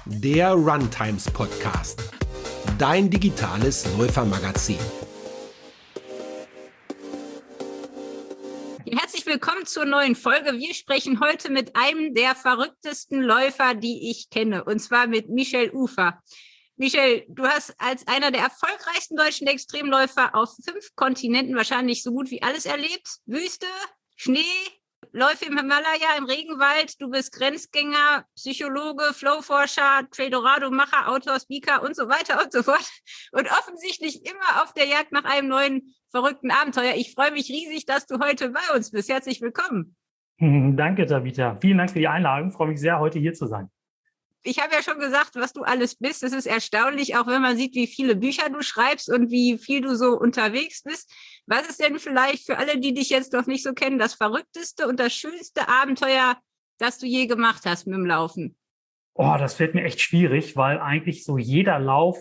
der Runtimes Podcast, dein digitales Läufermagazin. Herzlich willkommen zur neuen Folge. Wir sprechen heute mit einem der verrücktesten Läufer, die ich kenne, und zwar mit Michel Ufer. Michel, du hast als einer der erfolgreichsten deutschen Extremläufer auf 5 Kontinenten wahrscheinlich so gut wie alles erlebt. Wüste, Schnee, Läufe im Himalaya, im Regenwald. Du bist Grenzgänger, Psychologe, Flowforscher, Trailorado-Macher, Autor, Speaker und so weiter und so fort. Und offensichtlich immer auf der Jagd nach einem neuen verrückten Abenteuer. Ich freue mich riesig, dass du heute bei uns bist. Herzlich willkommen. Danke, Tabitha. Vielen Dank für die Einladung. Ich freue mich sehr, heute hier zu sein. Ich habe ja schon gesagt, was du alles bist. Es ist erstaunlich, auch wenn man sieht, wie viele Bücher du schreibst und wie viel du so unterwegs bist. Was ist denn vielleicht für alle, die dich jetzt noch nicht so kennen, das verrückteste und das schönste Abenteuer, das du je gemacht hast mit dem Laufen? Oh, das fällt mir echt schwierig, weil eigentlich so jeder Lauf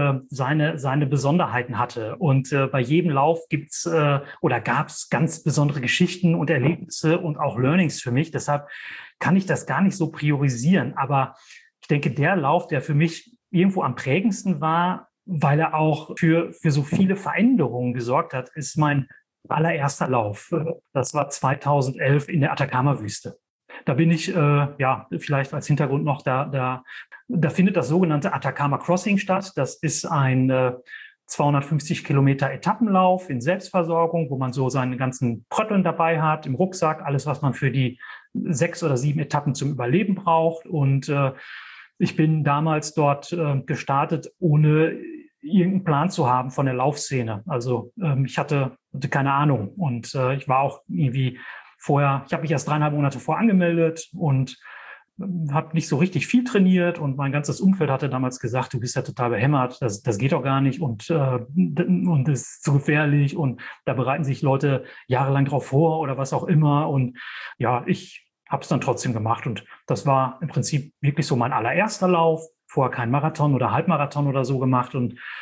seine Besonderheiten hatte. Und bei jedem Lauf gibt's oder gab's ganz besondere Geschichten und Erlebnisse und auch Learnings für mich. Deshalb kann ich das gar nicht so priorisieren. Aber ich denke, der Lauf, der für mich irgendwo am prägendsten war, weil er auch für so viele Veränderungen gesorgt hat, ist mein allererster Lauf. Das war 2011 in der Atacama-Wüste. Da bin ich, vielleicht als Hintergrund noch, da findet das sogenannte Atacama Crossing statt. Das ist ein 250 Kilometer Etappenlauf in Selbstversorgung, wo man so seine ganzen Prötteln dabei hat, im Rucksack, alles, was man für die 6 oder 7 Etappen zum Überleben braucht. Und ich bin damals dort gestartet, ohne irgendeinen Plan zu haben von der Laufszene. Also ich hatte keine Ahnung. Und ich war auch irgendwie vorher, ich habe mich erst 3,5 Monate vor angemeldet und habe nicht so richtig viel trainiert. Und mein ganzes Umfeld hatte damals gesagt, du bist ja total behämmert, das geht doch gar nicht und das ist zu gefährlich. Und da bereiten sich Leute jahrelang drauf vor oder was auch immer. Und ja, ich habe es dann trotzdem gemacht. Und das war im Prinzip wirklich so mein allererster Lauf. Vorher kein Marathon oder Halbmarathon oder so gemacht.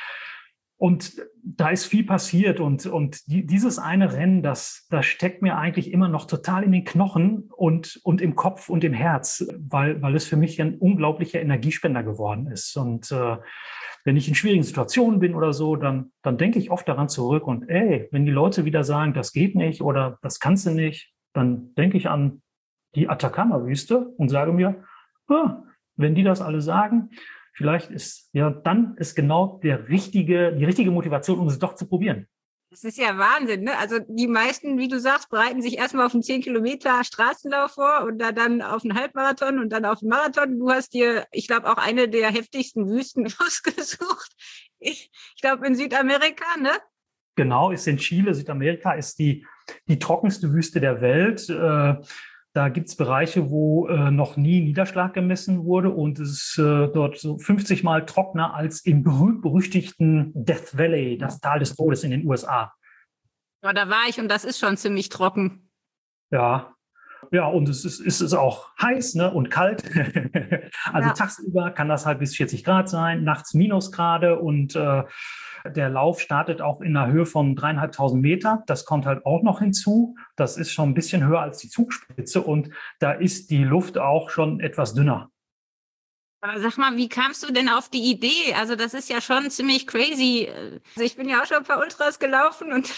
Und da ist viel passiert. Und dieses eine Rennen, das steckt mir eigentlich immer noch total in den Knochen und im Kopf und im Herz, weil es für mich ein unglaublicher Energiespender geworden ist. Und wenn ich in schwierigen Situationen bin oder so, dann denke ich oft daran zurück. Und wenn die Leute wieder sagen, das geht nicht oder das kannst du nicht, dann denke ich an die Atacama-Wüste und sage mir, wenn die das alle sagen, vielleicht ist dann genau die richtige Motivation, um es doch zu probieren. Das ist ja Wahnsinn, ne? Also die meisten, wie du sagst, bereiten sich erstmal auf einen 10 Kilometer Straßenlauf vor und dann auf einen Halbmarathon und dann auf einen Marathon. Du hast dir, ich glaube, auch eine der heftigsten Wüsten ausgesucht. Ich glaube, in Südamerika, ne? Genau, ist in Chile. Südamerika ist die trockenste Wüste der Welt. Da gibt's Bereiche, wo noch nie Niederschlag gemessen wurde und es ist dort so 50 Mal trockener als im berühmt-berüchtigten Death Valley, das Tal des Todes in den USA. Ja, da war ich und das ist schon ziemlich trocken. Ja, und es ist auch heiß, ne, und kalt. Also tagsüber kann das halt bis 40 Grad sein, nachts Minusgrade und der Lauf startet auch in einer Höhe von 3.500 Meter. Das kommt halt auch noch hinzu. Das ist schon ein bisschen höher als die Zugspitze und da ist die Luft auch schon etwas dünner. Aber sag mal, wie kamst du denn auf die Idee? Also das ist ja schon ziemlich crazy. Also ich bin ja auch schon ein paar Ultras gelaufen und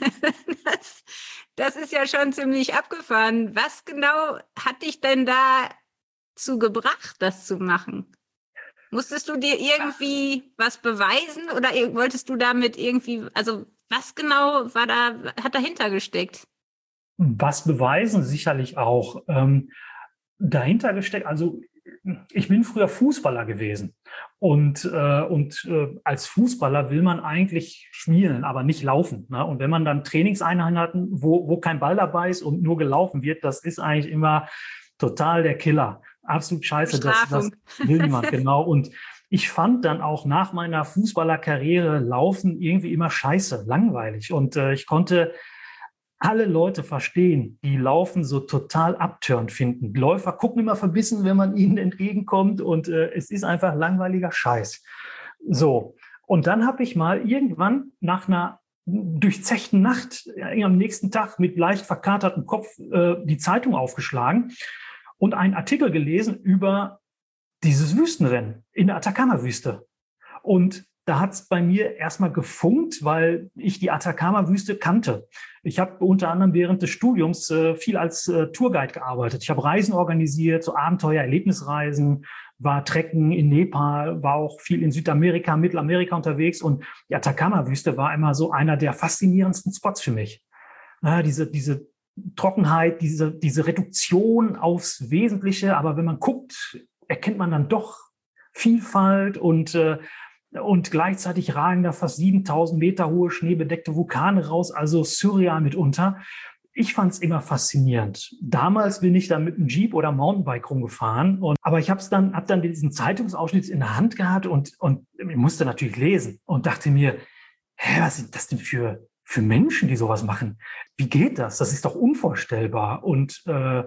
das ist ja schon ziemlich abgefahren. Was genau hat dich denn dazu gebracht, das zu machen? Musstest du dir irgendwie was beweisen oder wolltest du damit irgendwie, also was genau hat dahinter gesteckt? Was beweisen sicherlich auch. Dahinter gesteckt, also ich bin früher Fußballer gewesen und als Fußballer will man eigentlich spielen, aber nicht laufen. Ne? Und wenn man dann Trainingseinheiten hat, wo kein Ball dabei ist und nur gelaufen wird, das ist eigentlich immer total der Killer. Absolut scheiße, das will niemand, genau. Und ich fand dann auch nach meiner Fußballerkarriere Laufen irgendwie immer scheiße, langweilig. Und ich konnte alle Leute verstehen, die Laufen so total abtörend finden. Läufer gucken immer verbissen, wenn man ihnen entgegenkommt und es ist einfach langweiliger Scheiß. So, und dann habe ich mal irgendwann nach einer durchzechten Nacht am nächsten Tag mit leicht verkatertem Kopf die Zeitung aufgeschlagen und einen Artikel gelesen über dieses Wüstenrennen in der Atacama-Wüste. Und da hat es bei mir erstmal gefunkt, weil ich die Atacama-Wüste kannte. Ich habe unter anderem während des Studiums viel als Tourguide gearbeitet. Ich habe Reisen organisiert, so Abenteuer, Erlebnisreisen, war Trekken in Nepal, war auch viel in Südamerika, Mittelamerika unterwegs. Und die Atacama-Wüste war immer so einer der faszinierendsten Spots für mich. Diese Trockenheit, diese Reduktion aufs Wesentliche. Aber wenn man guckt, erkennt man dann doch Vielfalt und gleichzeitig ragen da fast 7.000 Meter hohe schneebedeckte Vulkane raus, also surreal mitunter. Ich fand es immer faszinierend. Damals bin ich dann mit einem Jeep oder Mountainbike rumgefahren, aber ich habe dann diesen Zeitungsausschnitt in der Hand gehabt und ich musste natürlich lesen und dachte mir, was sind das denn für Menschen, die sowas machen? Wie geht das? Das ist doch unvorstellbar. Und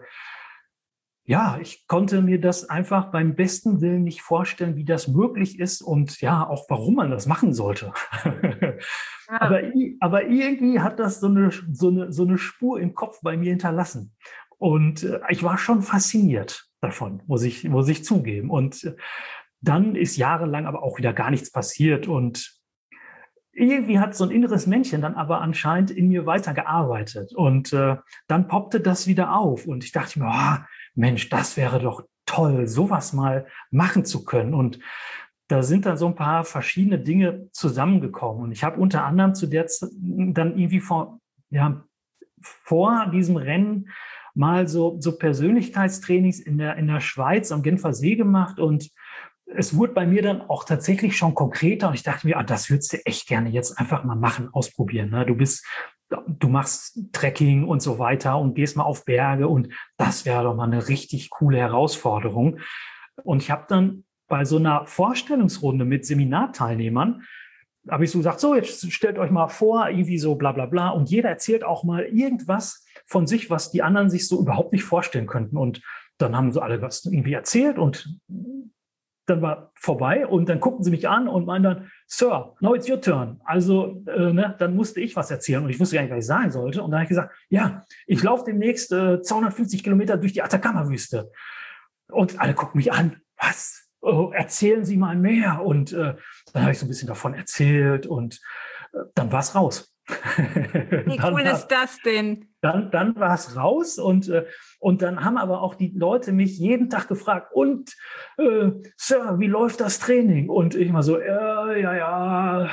ich konnte mir das einfach beim besten Willen nicht vorstellen, wie das möglich ist und ja, auch warum man das machen sollte. Ja. Aber irgendwie hat das so eine Spur im Kopf bei mir hinterlassen. Und ich war schon fasziniert davon, muss ich zugeben. Und dann ist jahrelang aber auch wieder gar nichts passiert. Und irgendwie hat so ein inneres Männchen dann aber anscheinend in mir weitergearbeitet. Und dann poppte das wieder auf. Und ich dachte mir, Mensch, das wäre doch toll, sowas mal machen zu können. Und da sind dann so ein paar verschiedene Dinge zusammengekommen. Und ich habe unter anderem zu der Zeit dann irgendwie vor diesem Rennen mal so Persönlichkeitstrainings in der Schweiz am Genfer See gemacht. Und es wurde bei mir dann auch tatsächlich schon konkreter. Und ich dachte mir, das würdest du echt gerne jetzt einfach mal machen, ausprobieren. Ne? Du machst Trekking und so weiter und gehst mal auf Berge und das wäre doch mal eine richtig coole Herausforderung. Und ich habe dann bei so einer Vorstellungsrunde mit Seminarteilnehmern, habe ich so gesagt, so jetzt stellt euch mal vor, irgendwie so bla bla bla und jeder erzählt auch mal irgendwas von sich, was die anderen sich so überhaupt nicht vorstellen könnten. Und dann haben so alle was irgendwie erzählt und dann war vorbei und dann guckten sie mich an und meinen dann, Sir, now it's your turn. Also dann musste ich was erzählen und ich wusste gar nicht, was ich sagen sollte. Und dann habe ich gesagt, ja, ich laufe demnächst 250 Kilometer durch die Atacama-Wüste. Und alle gucken mich an, was? Oh, erzählen Sie mal mehr. Und dann habe ich so ein bisschen davon erzählt und dann war es raus. Wie cool ist das denn? Dann war es raus und dann haben aber auch die Leute mich jeden Tag gefragt, und Sir, wie läuft das Training? Und ich immer so, ja.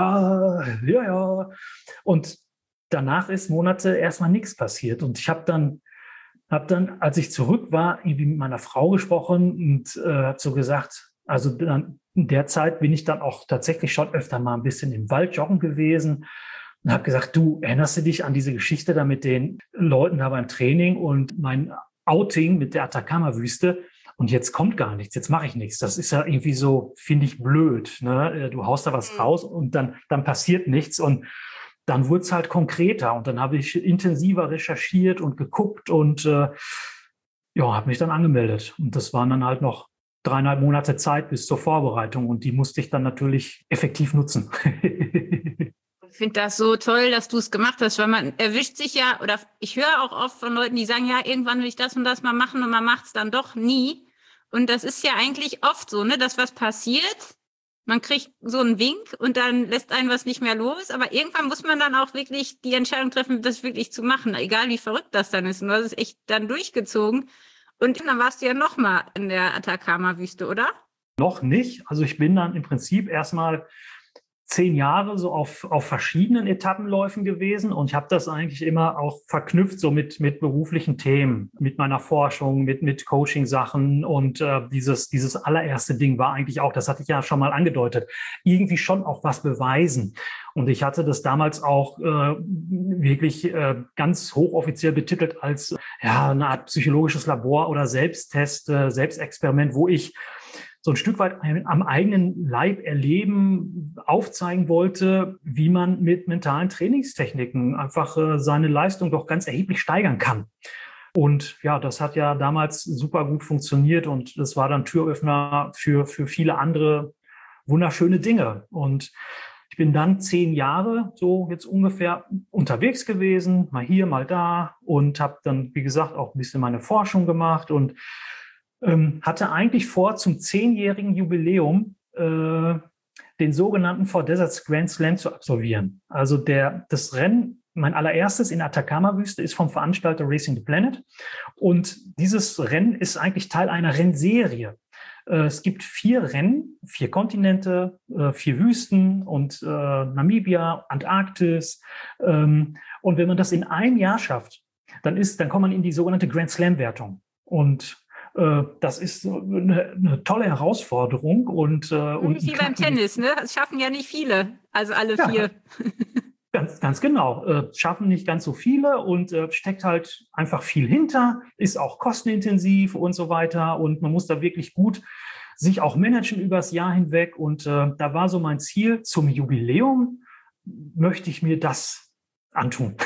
Und danach ist Monate erstmal nichts passiert. Und ich habe dann, als ich zurück war, irgendwie mit meiner Frau gesprochen und habe so gesagt, also dann, in der Zeit bin ich dann auch tatsächlich schon öfter mal ein bisschen im Wald joggen gewesen. Und habe gesagt, du, erinnerst du dich an diese Geschichte da mit den Leuten da beim Training und mein Outing mit der Atacama-Wüste? Und jetzt kommt gar nichts, jetzt mache ich nichts. Das ist ja irgendwie so, finde ich, blöd. Ne? Du haust da was raus und dann passiert nichts. Und dann wurde es halt konkreter. Und dann habe ich intensiver recherchiert und geguckt und habe mich dann angemeldet. Und das waren dann halt noch 3,5 Monate Zeit bis zur Vorbereitung. Und die musste ich dann natürlich effektiv nutzen. Ich finde das so toll, dass du es gemacht hast, weil man erwischt sich ja, oder ich höre auch oft von Leuten, die sagen, ja, irgendwann will ich das und das mal machen und man macht es dann doch nie. Und das ist ja eigentlich oft so, ne, dass was passiert, man kriegt so einen Wink und dann lässt einen was nicht mehr los, aber irgendwann muss man dann auch wirklich die Entscheidung treffen, das wirklich zu machen, egal wie verrückt das dann ist. Und du hast es echt dann durchgezogen. Und dann warst du ja nochmal in der Atacama-Wüste, oder? Noch nicht. Also ich bin dann im Prinzip erstmal 10 Jahre so auf verschiedenen Etappenläufen gewesen und ich habe das eigentlich immer auch verknüpft so mit beruflichen Themen, mit meiner Forschung, mit Coaching-Sachen und dieses allererste Ding war eigentlich auch, das hatte ich ja schon mal angedeutet, irgendwie schon auch was beweisen. Und ich hatte das damals auch wirklich ganz hochoffiziell betitelt als eine Art psychologisches Labor oder Selbsttest, Selbstexperiment, wo ich so ein Stück weit am eigenen Leib erleben, aufzeigen wollte, wie man mit mentalen Trainingstechniken einfach seine Leistung doch ganz erheblich steigern kann. Und ja, das hat ja damals super gut funktioniert und das war dann Türöffner für viele andere wunderschöne Dinge. Und ich bin dann 10 Jahre so jetzt ungefähr unterwegs gewesen, mal hier, mal da und habe dann, wie gesagt, auch ein bisschen meine Forschung gemacht und hatte eigentlich vor, zum 10-jährigen Jubiläum den sogenannten Four Deserts Grand Slam zu absolvieren. Also das Rennen, mein allererstes in der Atacama-Wüste, ist vom Veranstalter Racing the Planet. Und dieses Rennen ist eigentlich Teil einer Rennserie. Es gibt 4 Rennen, 4 Kontinente, 4 Wüsten und Namibia, Antarktis. Und wenn man das in einem Jahr schafft, dann kommt man in die sogenannte Grand Slam-Wertung. Und das ist eine tolle Herausforderung. Und wie beim Tennis, ne? Das schaffen ja nicht viele, also alle 4. Ganz genau. Schaffen nicht ganz so viele und steckt halt einfach viel hinter, ist auch kostenintensiv und so weiter. Und man muss da wirklich gut sich auch managen übers Jahr hinweg. Und da war so mein Ziel, zum Jubiläum möchte ich mir das antun.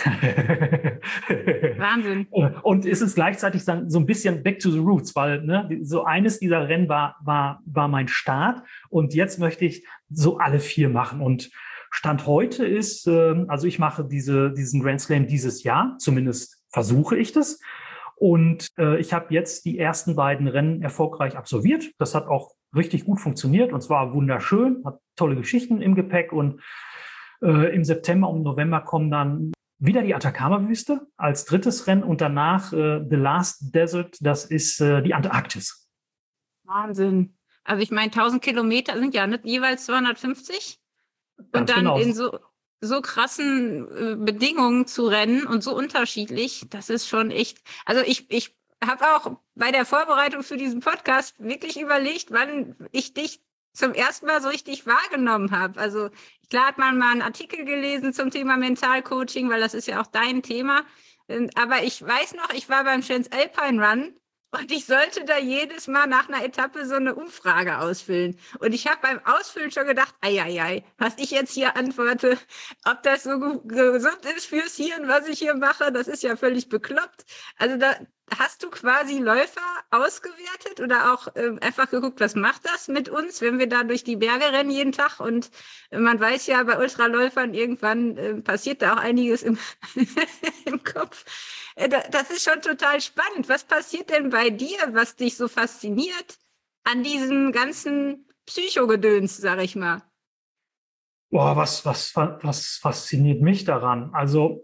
Wahnsinn. Und es ist gleichzeitig dann so ein bisschen back to the roots, weil so eines dieser Rennen war mein Start und jetzt möchte ich so alle 4 machen. Und Stand heute ist, also ich mache diesen Grand Slam dieses Jahr, zumindest versuche ich das. Und ich habe jetzt die ersten beiden Rennen erfolgreich absolviert. Das hat auch richtig gut funktioniert und zwar wunderschön, hat tolle Geschichten im Gepäck. Und im September und November kommen dann wieder die Atacama-Wüste als drittes Rennen und danach The Last Desert, das ist die Antarktis. Wahnsinn. Also ich meine, 1000 Kilometer sind ja nicht jeweils 250 und Ganz dann genau. in so krassen Bedingungen zu rennen und so unterschiedlich, das ist schon echt, also ich habe auch bei der Vorbereitung für diesen Podcast wirklich überlegt, wann ich dich zum ersten Mal so richtig wahrgenommen habe. Also klar hat man mal einen Artikel gelesen zum Thema Mentalcoaching, weil das ist ja auch dein Thema. Aber ich weiß noch, ich war beim Transalpine Run und ich sollte da jedes Mal nach einer Etappe so eine Umfrage ausfüllen. Und ich habe beim Ausfüllen schon gedacht, ei, was ich jetzt hier antworte, ob das so gesund ist fürs Hirn, was ich hier mache, das ist ja völlig bekloppt. Also da hast du quasi Läufer ausgewertet oder auch einfach geguckt, was macht das mit uns, wenn wir da durch die Berge rennen jeden Tag? Und man weiß ja, bei Ultraläufern irgendwann passiert da auch einiges im Kopf. Das ist schon total spannend. Was passiert denn bei dir, was dich so fasziniert an diesem ganzen Psychogedöns, sag ich mal? Boah, was fasziniert mich daran? Also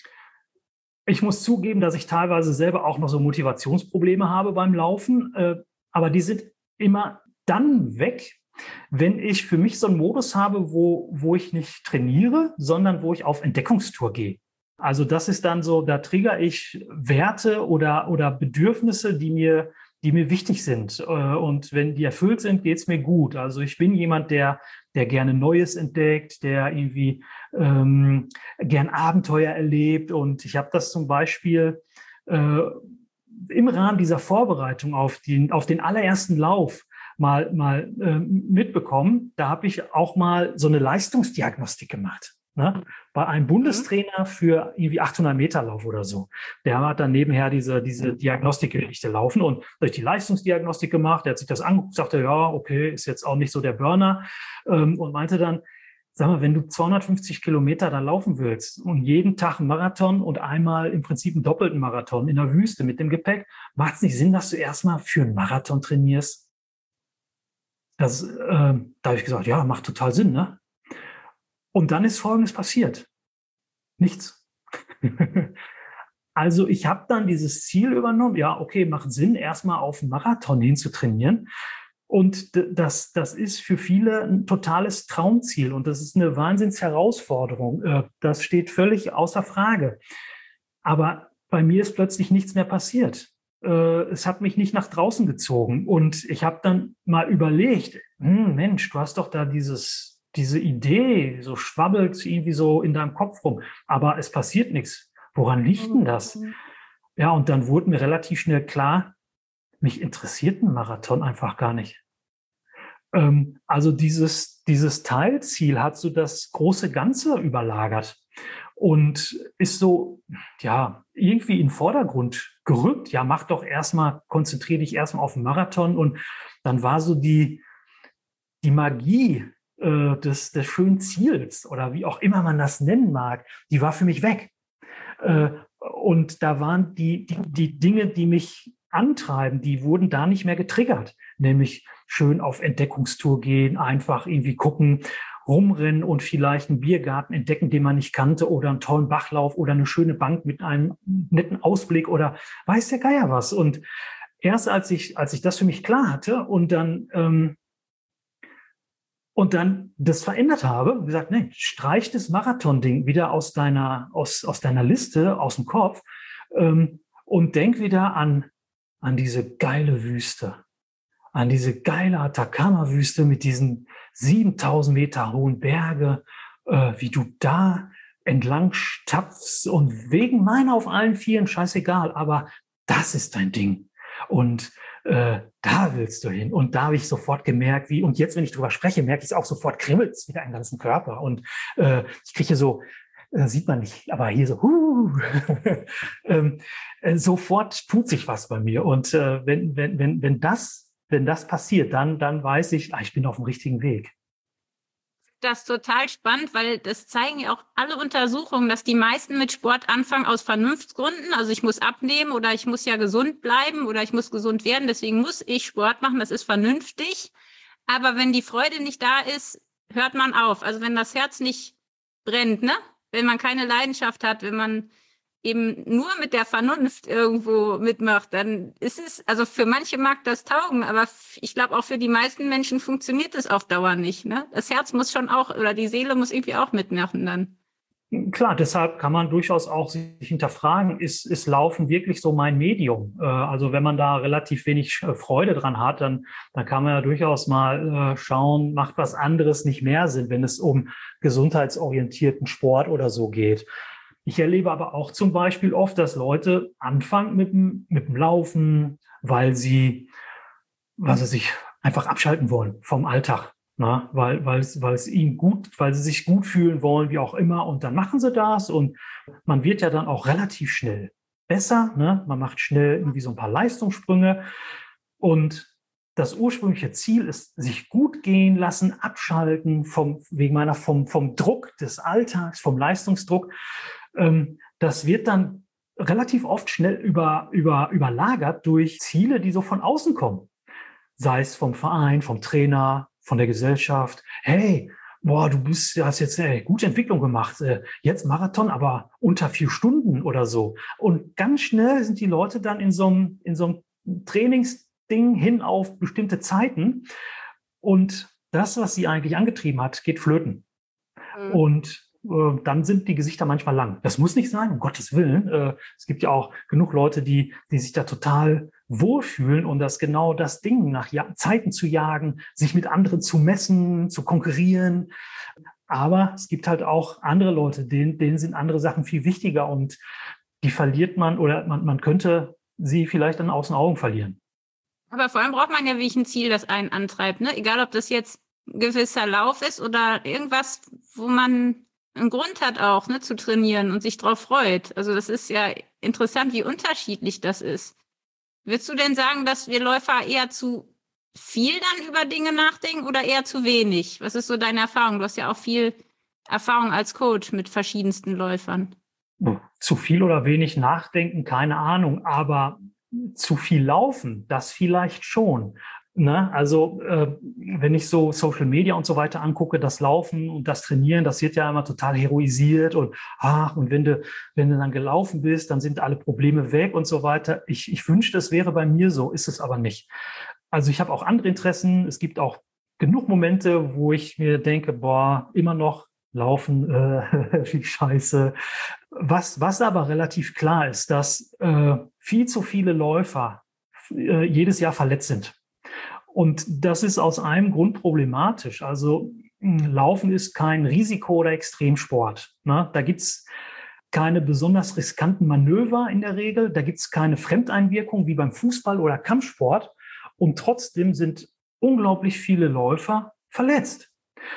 ich muss zugeben, dass ich teilweise selber auch noch so Motivationsprobleme habe beim Laufen, aber die sind immer dann weg, wenn ich für mich so einen Modus habe, wo ich nicht trainiere, sondern wo ich auf Entdeckungstour gehe. Also das ist dann so, da triggere ich Werte oder Bedürfnisse, die mir wichtig sind. Und wenn die erfüllt sind, geht es mir gut. Also ich bin jemand, der gerne Neues entdeckt, der irgendwie gern Abenteuer erlebt. Und ich habe das zum Beispiel im Rahmen dieser Vorbereitung auf den allerersten Lauf mal mitbekommen. Da habe ich auch mal so eine Leistungsdiagnostik gemacht. Ne? Bei einem Bundestrainer für irgendwie 800 Meter Lauf oder so. Der hat dann nebenher diese Diagnostikgeschichte laufen und durch die Leistungsdiagnostik gemacht. Der hat sich das angeguckt, sagte, ja, okay, ist jetzt auch nicht so der Burner und meinte dann, sag mal, wenn du 250 Kilometer da laufen willst und jeden Tag einen Marathon und einmal im Prinzip einen doppelten Marathon in der Wüste mit dem Gepäck, macht es nicht Sinn, dass du erstmal für einen Marathon trainierst? Da habe ich gesagt, ja, macht total Sinn, ne? Und dann ist Folgendes passiert. Nichts. Also ich habe dann dieses Ziel übernommen. Ja, okay, macht Sinn, erstmal auf einen Marathon hin zu trainieren. Und das ist für viele ein totales Traumziel. Und das ist eine Wahnsinnsherausforderung. Das steht völlig außer Frage. Aber bei mir ist plötzlich nichts mehr passiert. Es hat mich nicht nach draußen gezogen. Und ich habe dann mal überlegt, Mensch, du hast doch da diese Idee, so schwabbelt irgendwie so in deinem Kopf rum, aber es passiert nichts. Woran liegt denn das? Ja, und dann wurde mir relativ schnell klar, mich interessiert ein Marathon einfach gar nicht. Also dieses Teilziel hat so das große Ganze überlagert und ist so, ja, irgendwie in den Vordergrund gerückt. Ja, konzentriere dich erstmal auf den Marathon. Und dann war so die Magie des schönen Ziels oder wie auch immer man das nennen mag, die war für mich weg. Und da waren die Dinge, die mich antreiben, die wurden da nicht mehr getriggert. Nämlich schön auf Entdeckungstour gehen, einfach irgendwie gucken, rumrennen und vielleicht einen Biergarten entdecken, den man nicht kannte, oder einen tollen Bachlauf oder eine schöne Bank mit einem netten Ausblick oder weiß der Geier was. Und erst als ich das für mich klar hatte und dann das verändert habe, gesagt, nee, streich das Marathon-Ding wieder aus deiner Liste, aus dem Kopf, und denk wieder an diese geile Wüste, an diese geile Atacama-Wüste mit diesen 7000 Meter hohen Berge, wie du da entlang stapfst und wegen meiner auf allen Vieren, scheißegal, aber das ist dein Ding. Und da willst du hin. Und da habe ich sofort gemerkt, und jetzt, wenn ich drüber spreche, merke ich es auch sofort, kribbelt es wieder im ganzen Körper. Und ich kriege so, sieht man nicht, aber hier so, sofort tut sich was bei mir. Und wenn das passiert, dann weiß ich, ich bin auf dem richtigen Weg. Das ist total spannend, weil das zeigen ja auch alle Untersuchungen, dass die meisten mit Sport anfangen aus Vernunftsgründen. Also ich muss abnehmen oder ich muss ja gesund bleiben oder ich muss gesund werden. Deswegen muss ich Sport machen. Das ist vernünftig. Aber wenn die Freude nicht da ist, hört man auf. Also wenn das Herz nicht brennt, ne? Wenn man keine Leidenschaft hat, wenn man eben nur mit der Vernunft irgendwo mitmacht, dann ist es, also für manche mag das taugen, aber ich glaube auch für die meisten Menschen funktioniert das auf Dauer nicht, ne? Das Herz muss schon auch, oder die Seele muss irgendwie auch mitmachen dann. Klar, deshalb kann man durchaus auch sich hinterfragen, ist Laufen wirklich so mein Medium? Also wenn man da relativ wenig Freude dran hat, dann kann man ja durchaus mal schauen, macht was anderes nicht mehr Sinn, wenn es um gesundheitsorientierten Sport oder so geht. Ich erlebe aber auch zum Beispiel oft, dass Leute anfangen mit dem Laufen, weil sie sich einfach abschalten wollen vom Alltag. Na, weil es ihnen weil sie sich gut fühlen wollen, wie auch immer, und dann machen sie das und man wird ja dann auch relativ schnell besser, ne? Man macht schnell irgendwie so ein paar Leistungssprünge und das ursprüngliche Ziel ist, sich gut gehen lassen, abschalten vom Druck des Alltags, vom Leistungsdruck. Das wird dann relativ oft schnell überlagert durch Ziele, die so von außen kommen. Sei es vom Verein, vom Trainer, von der Gesellschaft. Hey, boah, hast jetzt gute Entwicklung gemacht. Jetzt Marathon, aber unter 4 Stunden oder so. Und ganz schnell sind die Leute dann in so einem Trainingsding hin auf bestimmte Zeiten. Und das, was sie eigentlich angetrieben hat, geht flöten. Mhm. Und dann sind die Gesichter manchmal lang. Das muss nicht sein, um Gottes Willen. Es gibt ja auch genug Leute, die sich da total wohlfühlen und das genau das Ding, nach Zeiten zu jagen, sich mit anderen zu messen, zu konkurrieren. Aber es gibt halt auch andere Leute, denen sind andere Sachen viel wichtiger und die verliert man oder man könnte sie vielleicht dann aus den Augen verlieren. Aber vor allem braucht man ja wirklich ein Ziel, das einen antreibt, ne? Egal, ob das jetzt ein gewisser Lauf ist oder irgendwas, wo man einen Grund hat auch, ne, zu trainieren und sich drauf freut. Also das ist ja interessant, wie unterschiedlich das ist. Würdest du denn sagen, dass wir Läufer eher zu viel dann über Dinge nachdenken oder eher zu wenig? Was ist so deine Erfahrung? Du hast ja auch viel Erfahrung als Coach mit verschiedensten Läufern. Zu viel oder wenig nachdenken, keine Ahnung, aber zu viel laufen, das vielleicht schon. Ne? Also wenn ich so Social Media und so weiter angucke, das Laufen und das Trainieren, das wird ja immer total heroisiert und wenn du dann gelaufen bist, dann sind alle Probleme weg und so weiter. Ich wünschte, es wäre bei mir so, ist es aber nicht. Also ich habe auch andere Interessen. Es gibt auch genug Momente, wo ich mir denke, boah, immer noch Laufen, wie scheiße. Was aber relativ klar ist, dass viel zu viele Läufer jedes Jahr verletzt sind. Und das ist aus einem Grund problematisch. Also Laufen ist kein Risiko- oder Extremsport. Ne? Da gibt's keine besonders riskanten Manöver in der Regel. Da gibt's keine Fremdeinwirkung wie beim Fußball oder Kampfsport. Und trotzdem sind unglaublich viele Läufer verletzt.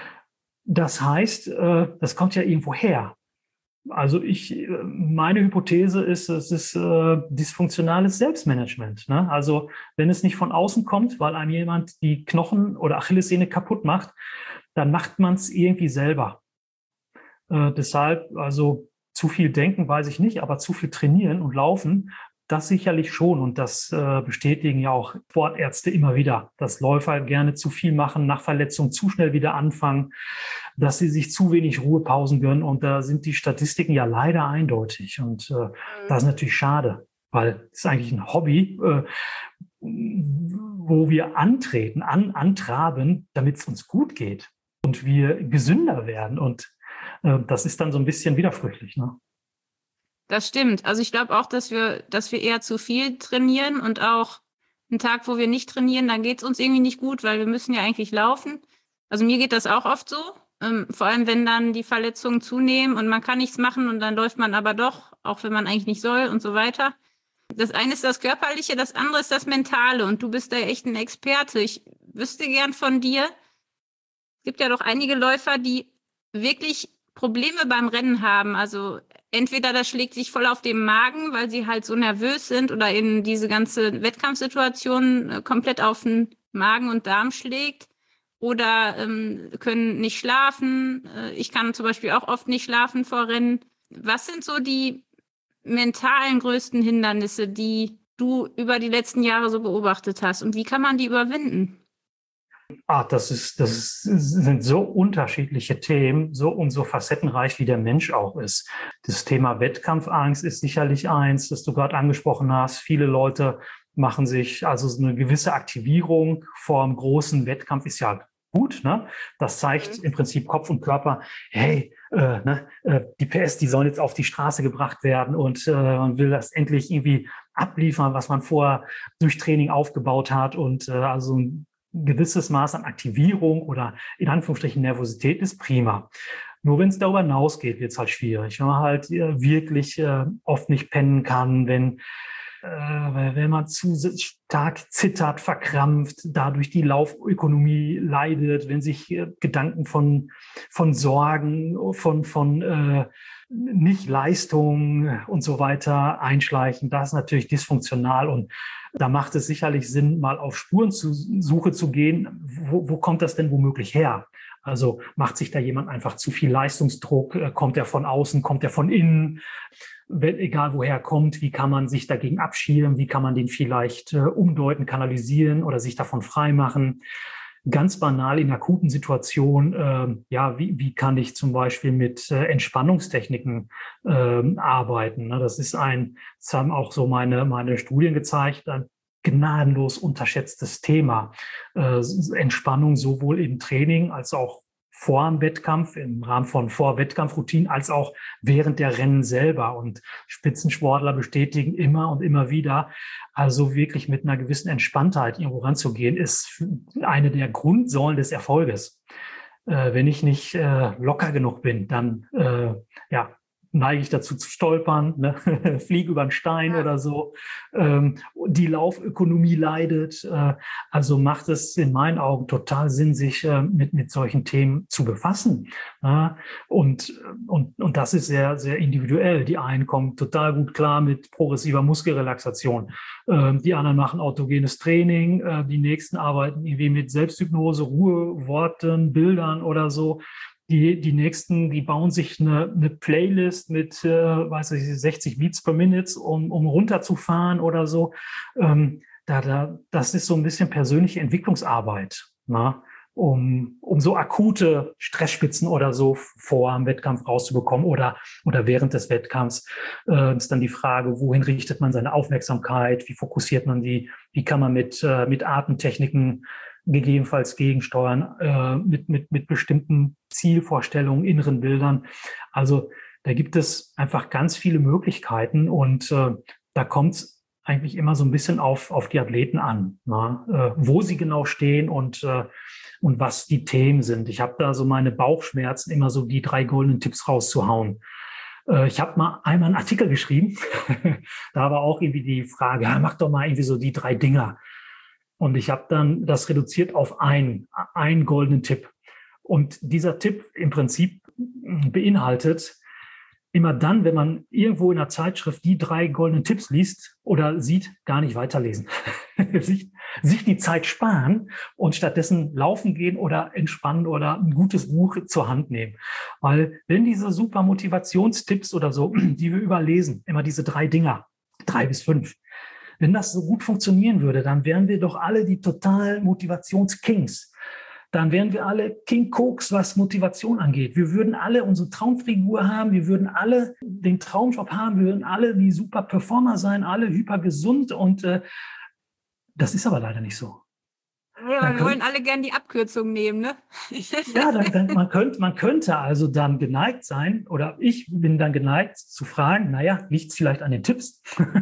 Das heißt, das kommt ja irgendwo her. Also meine Hypothese ist, es ist dysfunktionales Selbstmanagement. Ne? Also wenn es nicht von außen kommt, weil einem jemand die Knochen oder Achillessehne kaputt macht, dann macht man es irgendwie selber. Deshalb, also zu viel denken, weiß ich nicht, aber zu viel trainieren und laufen das sicherlich schon. Und das bestätigen ja auch Sportärzte immer wieder, dass Läufer gerne zu viel machen, nach Verletzung zu schnell wieder anfangen, dass sie sich zu wenig Ruhepausen gönnen. Und da sind die Statistiken ja leider eindeutig. Und das ist natürlich schade, weil es ist eigentlich ein Hobby, wo wir antraben, damit es uns gut geht und wir gesünder werden. Und das ist dann so ein bisschen widersprüchlich, ne? Das stimmt. Also ich glaube auch, dass wir eher zu viel trainieren und auch einen Tag, wo wir nicht trainieren, dann geht es uns irgendwie nicht gut, weil wir müssen ja eigentlich laufen. Also mir geht das auch oft so, vor allem wenn dann die Verletzungen zunehmen und man kann nichts machen und dann läuft man aber doch, auch wenn man eigentlich nicht soll und so weiter. Das eine ist das Körperliche, das andere ist das Mentale und du bist da echt ein Experte. Ich wüsste gern von dir, es gibt ja doch einige Läufer, die wirklich Probleme beim Rennen haben. Also entweder das schlägt sich voll auf den Magen, weil sie halt so nervös sind oder in diese ganze Wettkampfsituation komplett auf den Magen und Darm schlägt oder können nicht schlafen. Ich kann zum Beispiel auch oft nicht schlafen vor Rennen. Was sind so die mentalen größten Hindernisse, die du über die letzten Jahre so beobachtet hast und wie kann man die überwinden? Sind so unterschiedliche Themen, so facettenreich, wie der Mensch auch ist. Das Thema Wettkampfangst ist sicherlich eins, das du gerade angesprochen hast. Viele Leute machen sich, also so eine gewisse Aktivierung vor einem großen Wettkampf ist ja gut, ne? Das zeigt im Prinzip Kopf und Körper, hey, die PS, die sollen jetzt auf die Straße gebracht werden und man will das endlich irgendwie abliefern, was man vorher durch Training aufgebaut hat und also ein gewisses Maß an Aktivierung oder in Anführungsstrichen Nervosität ist prima. Nur wenn es darüber hinausgeht, wird es halt schwierig. Wenn man halt wirklich oft nicht pennen kann, wenn man zu stark zittert, verkrampft, dadurch die Laufökonomie leidet, wenn sich Gedanken von Sorgen, von Nichtleistung und so weiter einschleichen, das ist natürlich dysfunktional und da macht es sicherlich Sinn, mal auf Spurensuche zu gehen. Wo kommt das denn womöglich her? Also macht sich da jemand einfach zu viel Leistungsdruck? Kommt er von außen? Kommt er von innen? Egal woher er kommt, wie kann man sich dagegen abschirmen? Wie kann man den vielleicht umdeuten, kanalisieren oder sich davon freimachen? Ganz banal in akuten Situationen, wie kann ich zum Beispiel mit Entspannungstechniken arbeiten? Ne? Das haben auch so meine Studien gezeigt, ein gnadenlos unterschätztes Thema. Entspannung sowohl im Training als auch vor dem Wettkampf, im Rahmen von Vor-Wettkampfroutinen, als auch während der Rennen selber. Und Spitzensportler bestätigen immer und immer wieder, also wirklich mit einer gewissen Entspanntheit irgendwo ranzugehen, ist eine der Grundsäulen des Erfolges. Wenn ich nicht locker genug bin, dann neige ich dazu zu stolpern, ne? Fliege über einen Stein oder so. Die Laufökonomie leidet. Also macht es in meinen Augen total Sinn, sich mit solchen Themen zu befassen. Und das ist sehr, sehr individuell. Die einen kommen total gut klar mit progressiver Muskelrelaxation. Die anderen machen autogenes Training. Die nächsten arbeiten irgendwie mit Selbsthypnose, Ruhe, Worten, Bildern oder so. Die nächsten, die bauen sich eine Playlist mit, 60 Beats per Minute, um runterzufahren oder so. Das ist so ein bisschen persönliche Entwicklungsarbeit, ne? Um so akute Stressspitzen oder so vor dem Wettkampf rauszubekommen oder während des Wettkampfs. Ist dann die Frage, wohin richtet man seine Aufmerksamkeit? Wie fokussiert man die? Wie kann man mit Atemtechniken gegebenenfalls gegensteuern, mit bestimmten Zielvorstellungen, inneren Bildern. Also da gibt es einfach ganz viele Möglichkeiten und da kommt es eigentlich immer so ein bisschen auf die Athleten an, ne? Wo sie genau stehen und was die Themen sind. Ich habe da so meine Bauchschmerzen, immer so die 3 goldenen Tipps rauszuhauen. Ich habe mal einmal einen Artikel geschrieben, da war auch irgendwie die Frage, ja, mach doch mal irgendwie so die 3 Dinger. Und ich habe dann das reduziert auf einen goldenen Tipp. Und dieser Tipp im Prinzip beinhaltet, immer dann, wenn man irgendwo in einer Zeitschrift die 3 goldenen Tipps liest oder sieht, gar nicht weiterlesen. sich die Zeit sparen und stattdessen laufen gehen oder entspannen oder ein gutes Buch zur Hand nehmen. Weil wenn diese super Motivationstipps oder so, die wir überlesen, immer diese 3 Dinger, 3 bis 5. Wenn das so gut funktionieren würde, dann wären wir doch alle die total Motivationskings. Dann wären wir alle King Koks, was Motivation angeht. Wir würden alle unsere Traumfigur haben, wir würden alle den Traumjob haben, wir würden alle die super Performer sein, alle hypergesund und das ist aber leider nicht so. Ja, wir wollen alle gern die Abkürzung nehmen, ne? Ja, man könnte also dann geneigt sein, oder ich bin dann geneigt zu fragen, naja, liegt es vielleicht an den Tipps,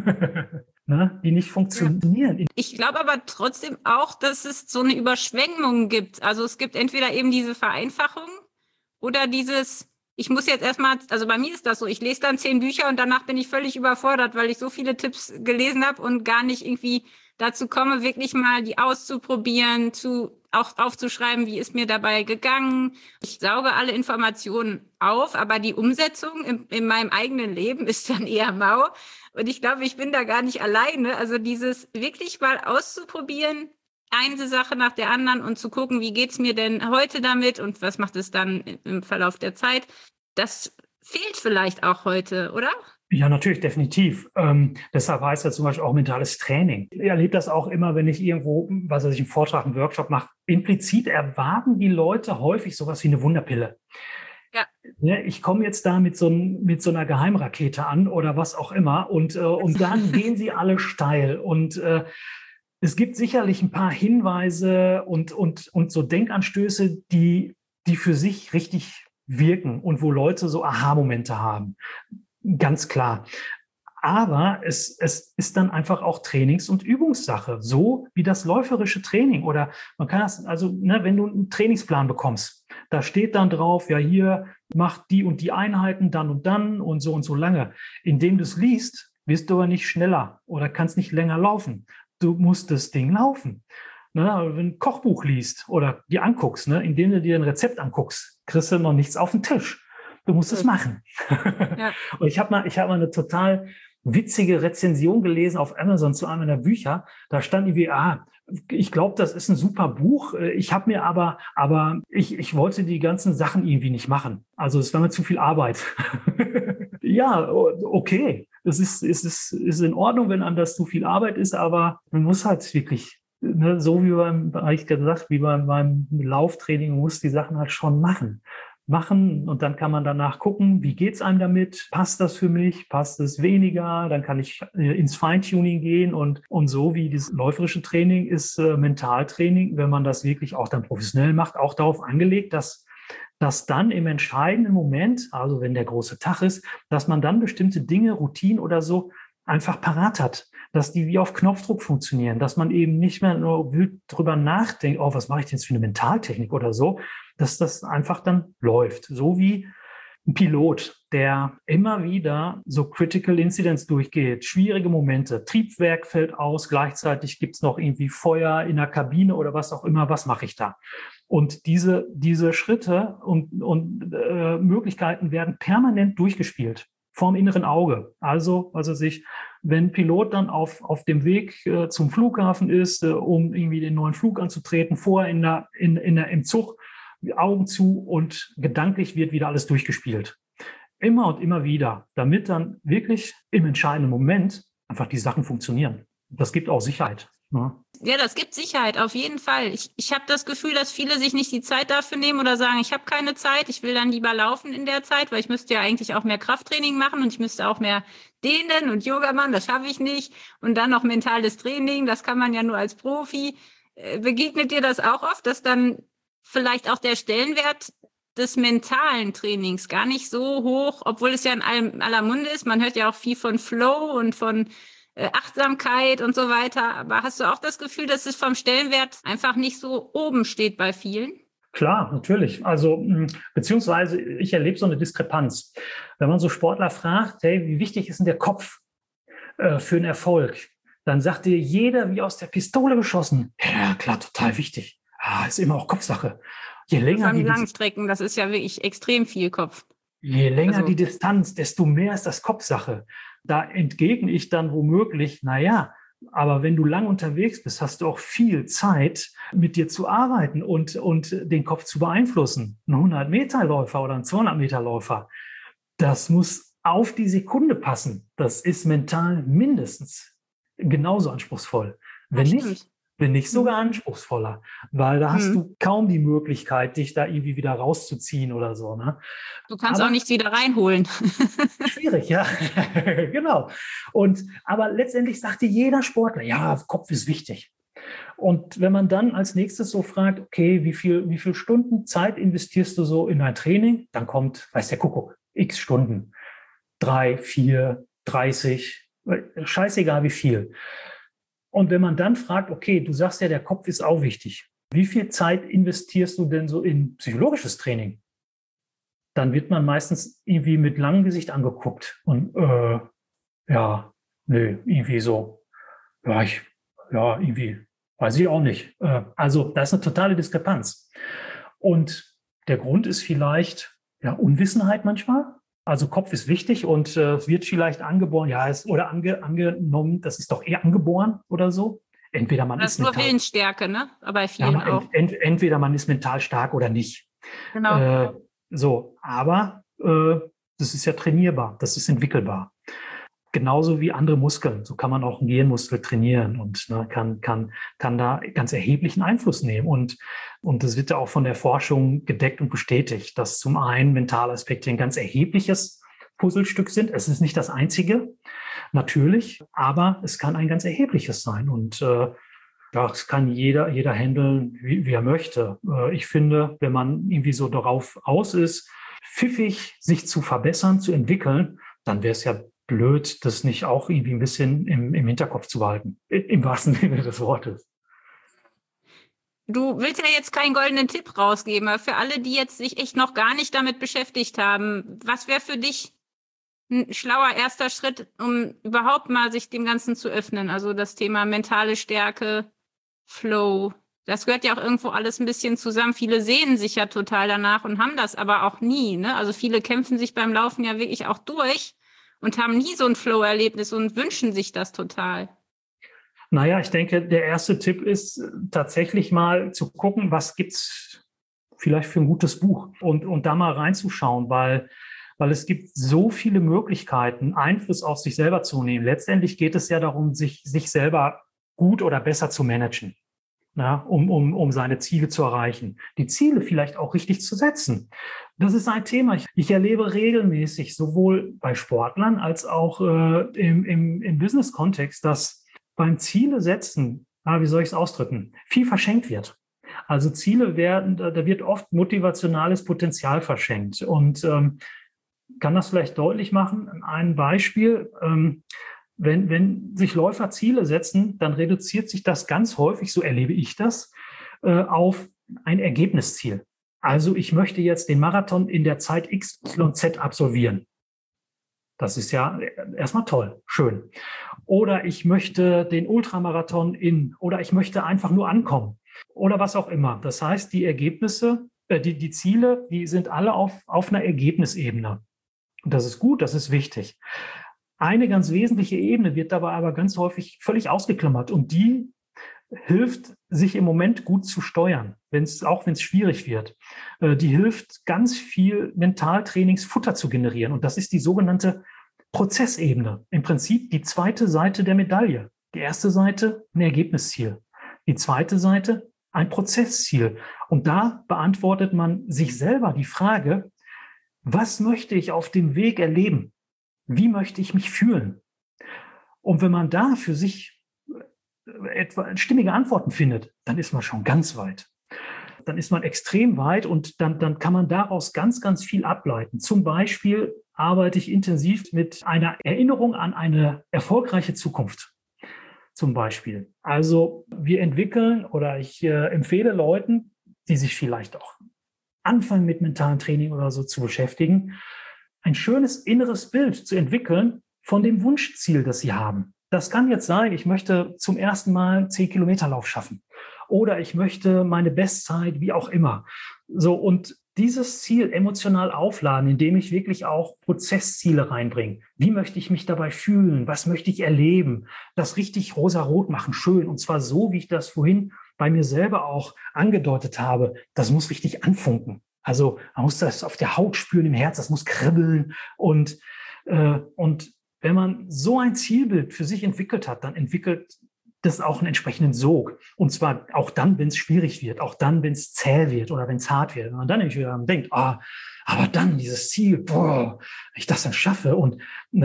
ne, die nicht funktionieren. Ja. Ich glaube aber trotzdem auch, dass es so eine Überschwängung gibt. Also es gibt entweder eben diese Vereinfachung oder dieses, ich muss jetzt erstmal, also bei mir ist das so, ich lese dann 10 Bücher und danach bin ich völlig überfordert, weil ich so viele Tipps gelesen habe und gar nicht irgendwie dazu komme, wirklich mal die auszuprobieren, auch aufzuschreiben, wie ist mir dabei gegangen. Ich sauge alle Informationen auf, aber die Umsetzung in meinem eigenen Leben ist dann eher mau. Und ich glaube, ich bin da gar nicht alleine. Also dieses wirklich mal auszuprobieren, eine Sache nach der anderen und zu gucken, wie geht's mir denn heute damit und was macht es dann im Verlauf der Zeit, das fehlt vielleicht auch heute, oder? Ja, natürlich, definitiv. Deshalb heißt das zum Beispiel auch mentales Training. Ich erlebe das auch immer, wenn ich irgendwo, was weiß ich, einen Vortrag, einen Workshop mache. Implizit erwarten die Leute häufig sowas wie eine Wunderpille. Ja. Ich komme jetzt da mit so einer Geheimrakete an oder was auch immer und dann gehen sie alle steil. Und es gibt sicherlich ein paar Hinweise und so Denkanstöße, die für sich richtig wirken und wo Leute so Aha-Momente haben. Ganz klar. Aber es ist dann einfach auch Trainings- und Übungssache, so wie das läuferische Training. Oder man kann das, also wenn du einen Trainingsplan bekommst, da steht dann drauf, ja hier, mach die und die Einheiten dann und so lange. Indem du es liest, wirst du aber nicht schneller oder kannst nicht länger laufen. Du musst das Ding laufen. Wenn du ein Kochbuch liest oder dir anguckst, indem du dir ein Rezept anguckst, kriegst du noch nichts auf den Tisch. Du musst es machen. Ja. Und ich hab mal eine total witzige Rezension gelesen auf Amazon zu einem meiner Bücher. Da stand irgendwie, ich glaube, das ist ein super Buch. Ich habe mir aber ich wollte die ganzen Sachen irgendwie nicht machen. Also es war mir zu viel Arbeit. Ja, okay. Es ist in Ordnung, wenn einem das zu viel Arbeit ist, aber man muss halt wirklich, so wie beim Lauftraining, man muss die Sachen halt schon machen und dann kann man danach gucken, wie geht's einem damit? Passt das für mich? Passt es weniger? Dann kann ich ins Feintuning gehen und so wie dieses läuferische Training ist Mentaltraining, wenn man das wirklich auch dann professionell macht, auch darauf angelegt, dass dann im entscheidenden Moment, also wenn der große Tag ist, dass man dann bestimmte Dinge, Routinen oder so einfach parat hat, dass die wie auf Knopfdruck funktionieren, dass man eben nicht mehr nur wild drüber nachdenkt, was mache ich denn jetzt für eine Mentaltechnik oder so, dass das einfach dann läuft. So wie ein Pilot, der immer wieder so Critical Incidents durchgeht, schwierige Momente, Triebwerk fällt aus, gleichzeitig gibt es noch irgendwie Feuer in der Kabine oder was auch immer, was mache ich da? Und diese Schritte und Möglichkeiten werden permanent durchgespielt vorm inneren Auge. Also, wenn ein Pilot dann auf dem Weg zum Flughafen ist, um irgendwie den neuen Flug anzutreten, vorher im Zug, Augen zu und gedanklich wird wieder alles durchgespielt. Immer und immer wieder, damit dann wirklich im entscheidenden Moment einfach die Sachen funktionieren. Das gibt auch Sicherheit. Ne? Ja, das gibt Sicherheit, auf jeden Fall. Ich habe das Gefühl, dass viele sich nicht die Zeit dafür nehmen oder sagen, ich habe keine Zeit, ich will dann lieber laufen in der Zeit, weil ich müsste ja eigentlich auch mehr Krafttraining machen und ich müsste auch mehr dehnen und Yoga machen, das schaffe ich nicht. Und dann noch mentales Training, das kann man ja nur als Profi. Begegnet dir das auch oft, dass dann vielleicht auch der Stellenwert des mentalen Trainings gar nicht so hoch, obwohl es ja in aller Munde ist. Man hört ja auch viel von Flow und von Achtsamkeit und so weiter. Aber hast du auch das Gefühl, dass es vom Stellenwert einfach nicht so oben steht bei vielen? Klar, natürlich. Also beziehungsweise ich erlebe so eine Diskrepanz. Wenn man so Sportler fragt, hey, wie wichtig ist denn der Kopf für einen Erfolg? Dann sagt dir jeder wie aus der Pistole geschossen, ja klar, total wichtig. Ist immer auch Kopfsache. Je länger die Langstrecken, das ist ja wirklich extrem viel Kopf. Je länger die Distanz, desto mehr ist das Kopfsache. Da entgegne ich dann womöglich, aber wenn du lang unterwegs bist, hast du auch viel Zeit, mit dir zu arbeiten und den Kopf zu beeinflussen. Ein 100-Meter-Läufer oder ein 200-Meter-Läufer, das muss auf die Sekunde passen, das ist mental mindestens genauso anspruchsvoll. Wenn nicht sogar anspruchsvoller, weil da hast du kaum die Möglichkeit, dich da irgendwie wieder rauszuziehen oder so. Ne? Du kannst auch nichts wieder reinholen. Schwierig, ja, genau. Aber letztendlich sagte jeder Sportler, ja, Kopf ist wichtig. Und wenn man dann als nächstes so fragt, okay, wie viel Stunden Zeit investierst du so in dein Training? Dann kommt, weiß der Kuckuck, x Stunden. 3, 4, 30, scheißegal wie viel. Und wenn man dann fragt, okay, du sagst ja, der Kopf ist auch wichtig. Wie viel Zeit investierst du denn so in psychologisches Training? Dann wird man meistens irgendwie mit langem Gesicht angeguckt. Und irgendwie so. Irgendwie, weiß ich auch nicht. Also da ist eine totale Diskrepanz. Und der Grund ist vielleicht Unwissenheit manchmal. Also Kopf ist wichtig und wird vielleicht angeboren, angenommen, das ist doch eher angeboren oder so. Entweder man das ist nur mental, Willensstärke, ne? Aber bei vielen auch. Entweder man ist mental stark oder nicht. Genau. Aber das ist ja trainierbar, das ist entwickelbar. Genauso wie andere Muskeln. So kann man auch einen Gehirnmuskel trainieren und kann da ganz erheblichen Einfluss nehmen. Und das wird ja auch von der Forschung gedeckt und bestätigt, dass zum einen mentale Aspekte ein ganz erhebliches Puzzlestück sind. Es ist nicht das einzige, natürlich, aber es kann ein ganz erhebliches sein. Und das kann jeder handeln, wie er möchte. Ich finde, wenn man irgendwie so darauf aus ist, pfiffig sich zu verbessern, zu entwickeln, dann wäre es ja blöd, das nicht auch irgendwie ein bisschen im Hinterkopf zu behalten, im wahrsten Sinne des Wortes. Du willst ja jetzt keinen goldenen Tipp rausgeben, aber für alle, die jetzt sich echt noch gar nicht damit beschäftigt haben, was wäre für dich ein schlauer erster Schritt, um überhaupt mal sich dem Ganzen zu öffnen? Also das Thema mentale Stärke, Flow, das gehört ja auch irgendwo alles ein bisschen zusammen. Viele sehnen sich ja total danach und haben das aber auch nie, ne? Also viele kämpfen sich beim Laufen ja wirklich auch durch und haben nie so ein Flow-Erlebnis und wünschen sich das total. Naja, ich denke, der erste Tipp ist tatsächlich mal zu gucken, was gibt's vielleicht für ein gutes Buch und da mal reinzuschauen, weil es gibt so viele Möglichkeiten, Einfluss auf sich selber zu nehmen. Letztendlich geht es ja darum, sich selber gut oder besser zu managen, um seine Ziele zu erreichen. Die Ziele vielleicht auch richtig zu setzen. Das ist ein Thema. Ich erlebe regelmäßig, sowohl bei Sportlern als auch im Business-Kontext, dass beim Ziele setzen, wie soll ich es ausdrücken, viel verschenkt wird. Also Ziele da wird oft motivationales Potenzial verschenkt. Und kann das vielleicht deutlich machen? Ein Beispiel, wenn sich Läufer Ziele setzen, dann reduziert sich das ganz häufig, so erlebe ich das, auf ein Ergebnisziel. Also ich möchte jetzt den Marathon in der Zeit XYZ absolvieren. Das ist ja erstmal toll, schön. Oder ich möchte den Ultramarathon oder ich möchte einfach nur ankommen oder was auch immer. Das heißt, die Ergebnisse, die Ziele, die sind alle auf einer Ergebnisebene. Und das ist gut, das ist wichtig. Eine ganz wesentliche Ebene wird dabei aber ganz häufig völlig ausgeklammert und die hilft, sich im Moment gut zu steuern, auch wenn es schwierig wird. Die hilft, ganz viel Mentaltrainingsfutter zu generieren und das ist die sogenannte Prozessebene. Im Prinzip die zweite Seite der Medaille. Die erste Seite ein Ergebnisziel. Die zweite Seite ein Prozessziel. Und da beantwortet man sich selber die Frage, was möchte ich auf dem Weg erleben? Wie möchte ich mich fühlen? Und wenn man da für sich etwa stimmige Antworten findet, dann ist man schon ganz weit. Dann ist man extrem weit und dann kann man daraus ganz, ganz viel ableiten. Zum Beispiel arbeite ich intensiv mit einer Erinnerung an eine erfolgreiche Zukunft. Zum Beispiel. Also wir entwickeln oder ich empfehle Leuten, die sich vielleicht auch anfangen mit mentalem Training oder so zu beschäftigen, ein schönes inneres Bild zu entwickeln von dem Wunschziel, das sie haben. Das kann jetzt sein, ich möchte zum ersten Mal 10-Kilometer-Lauf schaffen oder ich möchte meine Bestzeit, wie auch immer. So, und dieses Ziel emotional aufladen, indem ich wirklich auch Prozessziele reinbringe. Wie möchte ich mich dabei fühlen? Was möchte ich erleben? Das richtig rosarot machen, schön. Und zwar so, wie ich das vorhin bei mir selber auch angedeutet habe. Das muss richtig anfunken. Also man muss das auf der Haut spüren, im Herz, das muss kribbeln. Und Und wenn man so ein Zielbild für sich entwickelt hat, dann entwickelt das auch einen entsprechenden Sog. Und zwar auch dann, wenn es schwierig wird, auch dann, wenn es zäh wird oder wenn es hart wird. Wenn man dann nämlich wieder denkt, aber dann dieses Ziel, wenn ich das dann schaffe und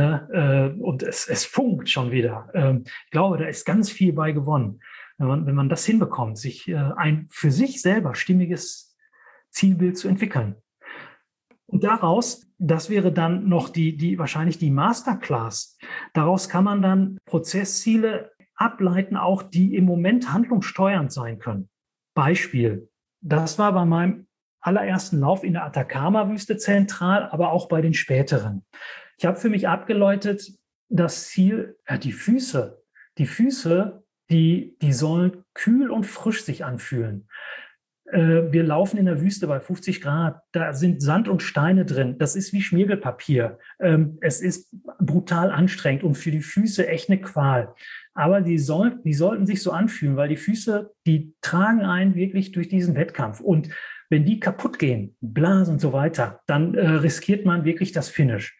es funkt schon wieder. Ich glaube, da ist ganz viel bei gewonnen. Wenn man das hinbekommt, sich ein für sich selber stimmiges Zielbild zu entwickeln. Und daraus, das wäre dann noch wahrscheinlich die Masterclass. Daraus kann man dann Prozessziele ableiten, auch die im Moment handlungssteuernd sein können. Beispiel, das war bei meinem allerersten Lauf in der Atacama-Wüste zentral, aber auch bei den späteren. Ich habe für mich abgeleitet, das Ziel, die Füße, die sollen kühl und frisch sich anfühlen. Wir laufen in der Wüste bei 50 Grad, da sind Sand und Steine drin. Das ist wie Schmirgelpapier. Es ist brutal anstrengend und für die Füße echt eine Qual. Aber die sollten sich so anfühlen, weil die Füße, die tragen einen wirklich durch diesen Wettkampf. Und wenn die kaputt gehen, Blasen und so weiter, dann riskiert man wirklich das Finish.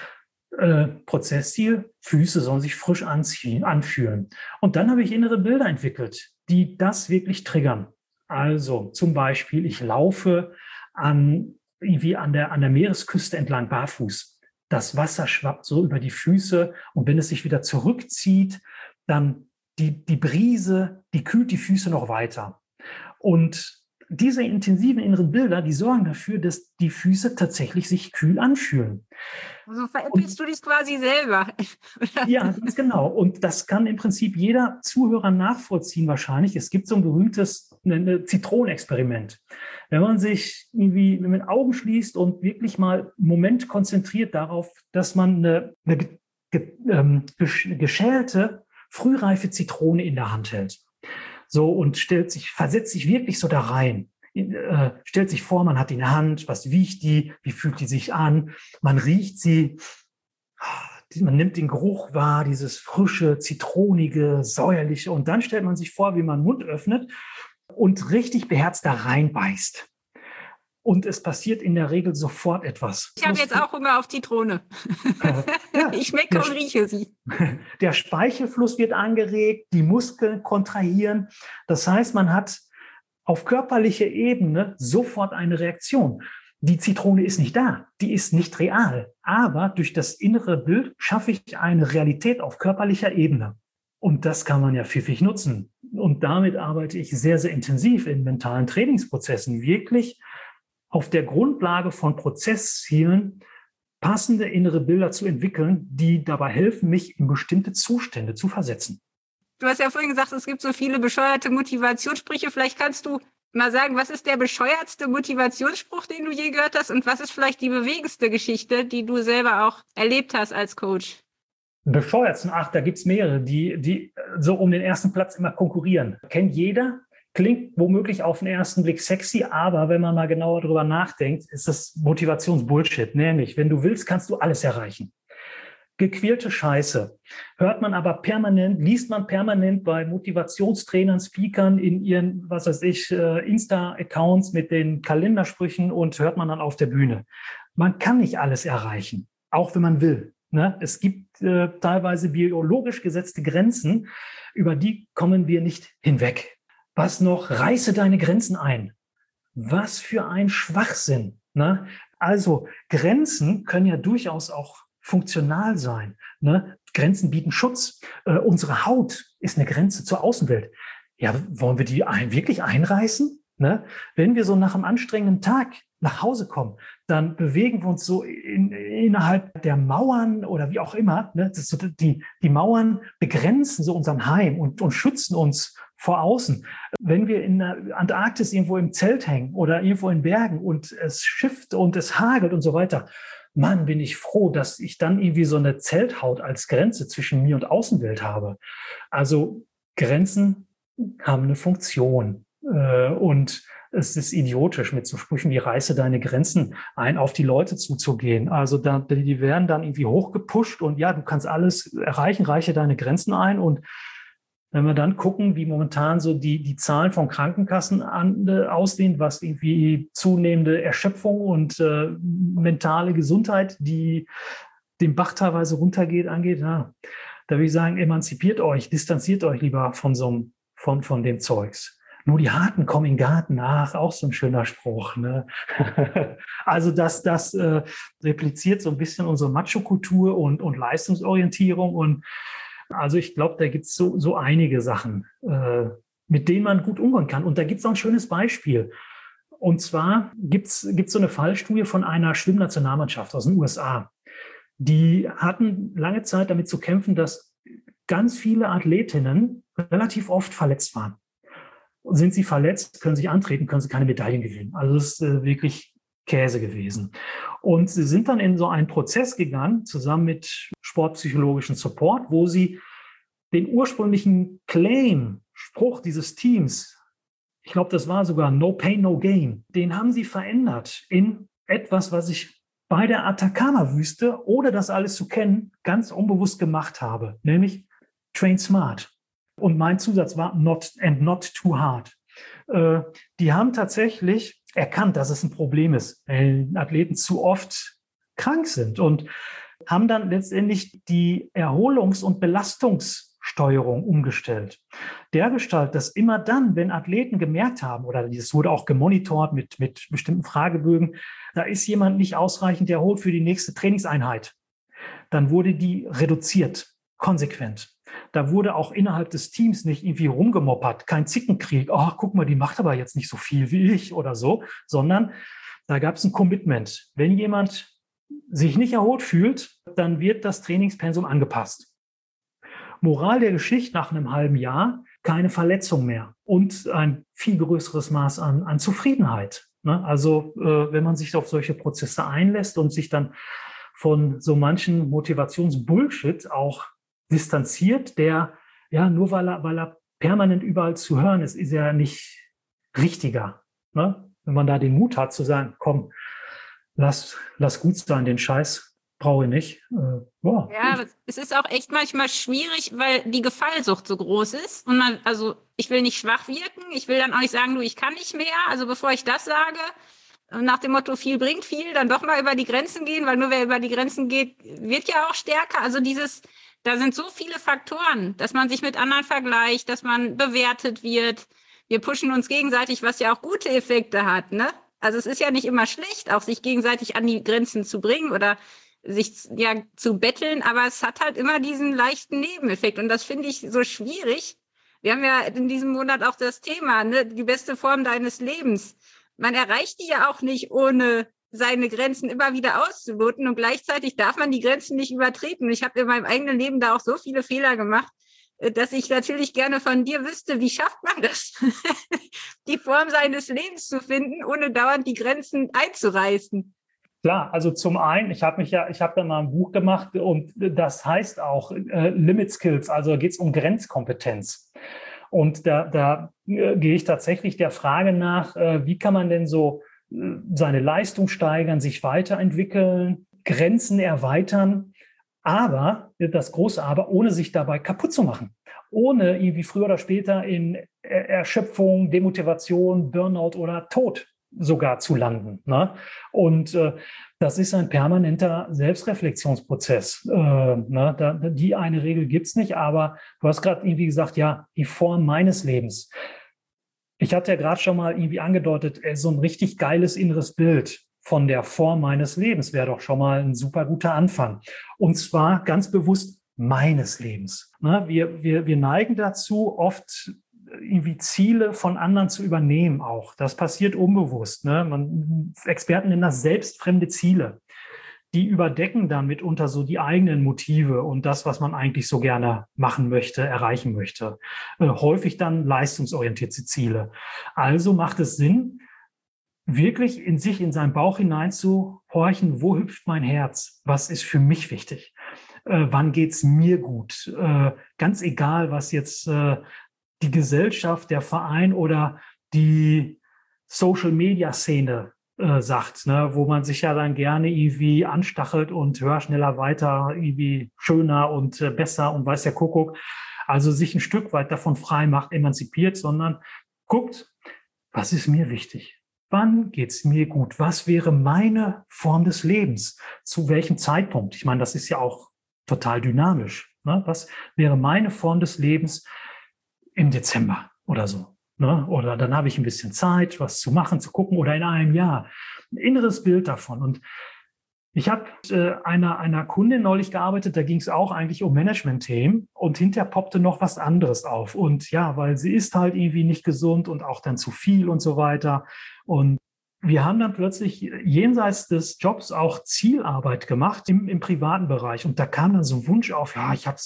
Prozessziel, Füße sollen sich frisch anfühlen. Und dann habe ich innere Bilder entwickelt, die das wirklich triggern. Also zum Beispiel, ich laufe irgendwie an der Meeresküste entlang barfuß. Das Wasser schwappt so über die Füße und wenn es sich wieder zurückzieht, dann die Brise, die kühlt die Füße noch weiter. Und diese intensiven inneren Bilder, die sorgen dafür, dass die Füße tatsächlich sich kühl anfühlen. Also veräppelst du dich quasi selber. Ja, ganz genau. Und das kann im Prinzip jeder Zuhörer nachvollziehen wahrscheinlich. Es gibt so ein berühmtes Zitronenexperiment. Wenn man sich irgendwie mit den Augen schließt und wirklich mal einen Moment konzentriert darauf, dass man eine geschälte, frühreife Zitrone in der Hand hält. So und versetzt sich wirklich so da rein. Stellt sich vor, man hat die in der Hand, was wiegt die, wie fühlt die sich an, man riecht sie, man nimmt den Geruch wahr, dieses frische, zitronige, säuerliche und dann stellt man sich vor, wie man den Mund öffnet und richtig beherzt da reinbeißt. Und es passiert in der Regel sofort etwas. Ich habe jetzt auch Hunger auf Zitrone. Ja, ich schmecke und rieche sie. Der Speichelfluss wird angeregt, die Muskeln kontrahieren. Das heißt, man hat auf körperlicher Ebene sofort eine Reaktion. Die Zitrone ist nicht da, die ist nicht real. Aber durch das innere Bild schaffe ich eine Realität auf körperlicher Ebene. Und das kann man ja pfiffig nutzen. Und damit arbeite ich sehr, sehr intensiv in mentalen Trainingsprozessen. Wirklich auf der Grundlage von Prozesszielen passende innere Bilder zu entwickeln, die dabei helfen, mich in bestimmte Zustände zu versetzen. Du hast ja vorhin gesagt, es gibt so viele bescheuerte Motivationssprüche. Vielleicht kannst du mal sagen, was ist der bescheuertste Motivationsspruch, den du je gehört hast? Und was ist vielleicht die bewegendste Geschichte, die du selber auch erlebt hast als Coach? Bescheuertsten, da gibt es mehrere, die so um den ersten Platz immer konkurrieren. Kennt jeder? Klingt womöglich auf den ersten Blick sexy, aber wenn man mal genauer drüber nachdenkt, ist das Motivationsbullshit. Nämlich, wenn du willst, kannst du alles erreichen. Gequälte Scheiße. Hört man aber permanent, liest man permanent bei Motivationstrainern, Speakern in ihren, Insta-Accounts mit den Kalendersprüchen und hört man dann auf der Bühne. Man kann nicht alles erreichen, auch wenn man will. Ne? Es gibt teilweise biologisch gesetzte Grenzen, über die kommen wir nicht hinweg. Was noch? Reiße deine Grenzen ein. Was für ein Schwachsinn. Ne? Also Grenzen können ja durchaus auch funktional sein. Ne? Grenzen bieten Schutz. Unsere Haut ist eine Grenze zur Außenwelt. Ja, wollen wir die wirklich einreißen? Ne? Wenn wir so nach einem anstrengenden Tag nach Hause kommen, dann bewegen wir uns so innerhalb der Mauern oder wie auch immer. Ne? Das ist so, die Mauern begrenzen so unseren Heim und schützen uns vor außen. Wenn wir in der Antarktis irgendwo im Zelt hängen oder irgendwo in Bergen und es schifft und es hagelt und so weiter, Mann, bin ich froh, dass ich dann irgendwie so eine Zelthaut als Grenze zwischen mir und Außenwelt habe. Also Grenzen haben eine Funktion. Und es ist idiotisch, mit so Sprüchen wie reiße deine Grenzen ein, auf die Leute zuzugehen. Also die werden dann irgendwie hochgepusht und ja, du kannst alles erreichen, reiche deine Grenzen ein. Und wenn wir dann gucken, wie momentan so die Zahlen von Krankenkassen aussehen, was irgendwie zunehmende Erschöpfung und mentale Gesundheit, die den Bach teilweise runtergeht, angeht, ja, da würde ich sagen, emanzipiert euch, distanziert euch lieber von dem Zeugs. Nur die Harten kommen in den Garten nach, auch so ein schöner Spruch. Ne? Also das repliziert so ein bisschen unsere Macho-Kultur und Leistungsorientierung. Und also ich glaube, da gibt es so einige Sachen, mit denen man gut umgehen kann. Und da gibt es auch ein schönes Beispiel. Und zwar gibt's so eine Fallstudie von einer Schwimmnationalmannschaft aus den USA. Die hatten lange Zeit damit zu kämpfen, dass ganz viele Athletinnen relativ oft verletzt waren. Sind sie verletzt, können sie antreten, können sie keine Medaillen gewinnen. Also das ist wirklich Käse gewesen. Und sie sind dann in so einen Prozess gegangen, zusammen mit sportpsychologischen Support, wo sie den ursprünglichen Spruch dieses Teams, ich glaube, das war sogar No Pain, No Gain, den haben sie verändert in etwas, was ich bei der Atacama-Wüste, ohne das alles zu kennen, ganz unbewusst gemacht habe, nämlich Train Smart. Und mein Zusatz war not too hard. Die haben tatsächlich erkannt, dass es ein Problem ist, wenn Athleten zu oft krank sind und haben dann letztendlich die Erholungs- und Belastungssteuerung umgestellt. Dergestalt, dass immer dann, wenn Athleten gemerkt haben, oder das wurde auch gemonitort mit bestimmten Fragebögen, da ist jemand nicht ausreichend erholt für die nächste Trainingseinheit, dann wurde die reduziert, konsequent. Da wurde auch innerhalb des Teams nicht irgendwie rumgemoppert, kein Zickenkrieg. Oh, guck mal, die macht aber jetzt nicht so viel wie ich oder so, sondern da gab es ein Commitment. Wenn jemand sich nicht erholt fühlt, dann wird das Trainingspensum angepasst. Moral der Geschichte nach einem halben Jahr, keine Verletzung mehr und ein viel größeres Maß an Zufriedenheit. Ne? Also wenn man sich auf solche Prozesse einlässt und sich dann von so manchen Motivationsbullshit auch distanziert, der, ja, nur weil er permanent überall zu hören ist, ist er nicht richtiger. Ne? Wenn man da den Mut hat zu sagen, komm, lass gut sein, den Scheiß brauche ich nicht. Ja, aber es ist auch echt manchmal schwierig, weil die Gefallsucht so groß ist. Und also ich will nicht schwach wirken, ich will dann auch nicht sagen, du, ich kann nicht mehr. Also bevor ich das sage, nach dem Motto, viel bringt viel, dann doch mal über die Grenzen gehen, weil nur wer über die Grenzen geht, wird ja auch stärker. Also da sind so viele Faktoren, dass man sich mit anderen vergleicht, dass man bewertet wird. Wir pushen uns gegenseitig, was ja auch gute Effekte hat, ne? Also es ist ja nicht immer schlecht, auch sich gegenseitig an die Grenzen zu bringen oder sich ja zu betteln, aber es hat halt immer diesen leichten Nebeneffekt und das finde ich so schwierig. Wir haben ja in diesem Monat auch das Thema, ne, die beste Form deines Lebens. Man erreicht die ja auch nicht, ohne seine Grenzen immer wieder auszuloten und gleichzeitig darf man die Grenzen nicht übertreten. Ich habe in meinem eigenen Leben da auch so viele Fehler gemacht, dass ich natürlich gerne von dir wüsste, wie schafft man das, die Form seines Lebens zu finden, ohne dauernd die Grenzen einzureißen. Klar, also zum einen, ich habe da mal ein Buch gemacht und das heißt auch Limit Skills, also geht es um Grenzkompetenz. Und da gehe ich tatsächlich der Frage nach, wie kann man denn so seine Leistung steigern, sich weiterentwickeln, Grenzen erweitern, aber, das große Aber, ohne sich dabei kaputt zu machen, ohne irgendwie früher oder später in Erschöpfung, Demotivation, Burnout oder Tod sogar zu landen. Ne? Und das ist ein permanenter Selbstreflexionsprozess. Die eine Regel gibt's nicht, aber du hast gerade irgendwie gesagt, ja, die Form meines Lebens. Ich hatte ja gerade schon mal irgendwie angedeutet, so ein richtig geiles inneres Bild von der Form meines Lebens wäre doch schon mal ein super guter Anfang. Und zwar ganz bewusst meines Lebens. Ne? Wir neigen dazu, oft irgendwie Ziele von anderen zu übernehmen auch. Das passiert unbewusst. Ne? Experten nennen das selbstfremde Ziele. Die überdecken dann mitunter so die eigenen Motive und das, was man eigentlich so gerne machen möchte, erreichen möchte. Häufig dann leistungsorientierte Ziele. Also macht es Sinn, wirklich in seinen Bauch hineinzuhorchen, wo hüpft mein Herz? Was ist für mich wichtig? Wann geht's mir gut? Ganz egal, was jetzt die Gesellschaft, der Verein oder die Social-Media-Szene sagt, ne, wo man sich ja dann gerne irgendwie anstachelt und höher, schneller, weiter, irgendwie schöner und besser und weiß der Kuckuck. Also sich ein Stück weit davon frei macht, emanzipiert, sondern guckt, was ist mir wichtig? wann geht's mir gut? Was wäre meine Form des Lebens? Zu welchem Zeitpunkt? Ich meine, das ist ja auch total dynamisch. Ne? Was wäre meine Form des Lebens im Dezember oder so? Ne? Oder dann habe ich ein bisschen Zeit, was zu machen, zu gucken oder in einem Jahr. Ein inneres Bild davon. Und ich habe einer Kundin neulich gearbeitet, da ging es auch eigentlich um Management-Themen und hinterher poppte noch was anderes auf. Und ja, weil sie ist halt irgendwie nicht gesund und auch dann zu viel und so weiter. Und wir haben dann plötzlich jenseits des Jobs auch Zielarbeit gemacht im privaten Bereich. Und da kam dann so ein Wunsch auf, ja, ich habe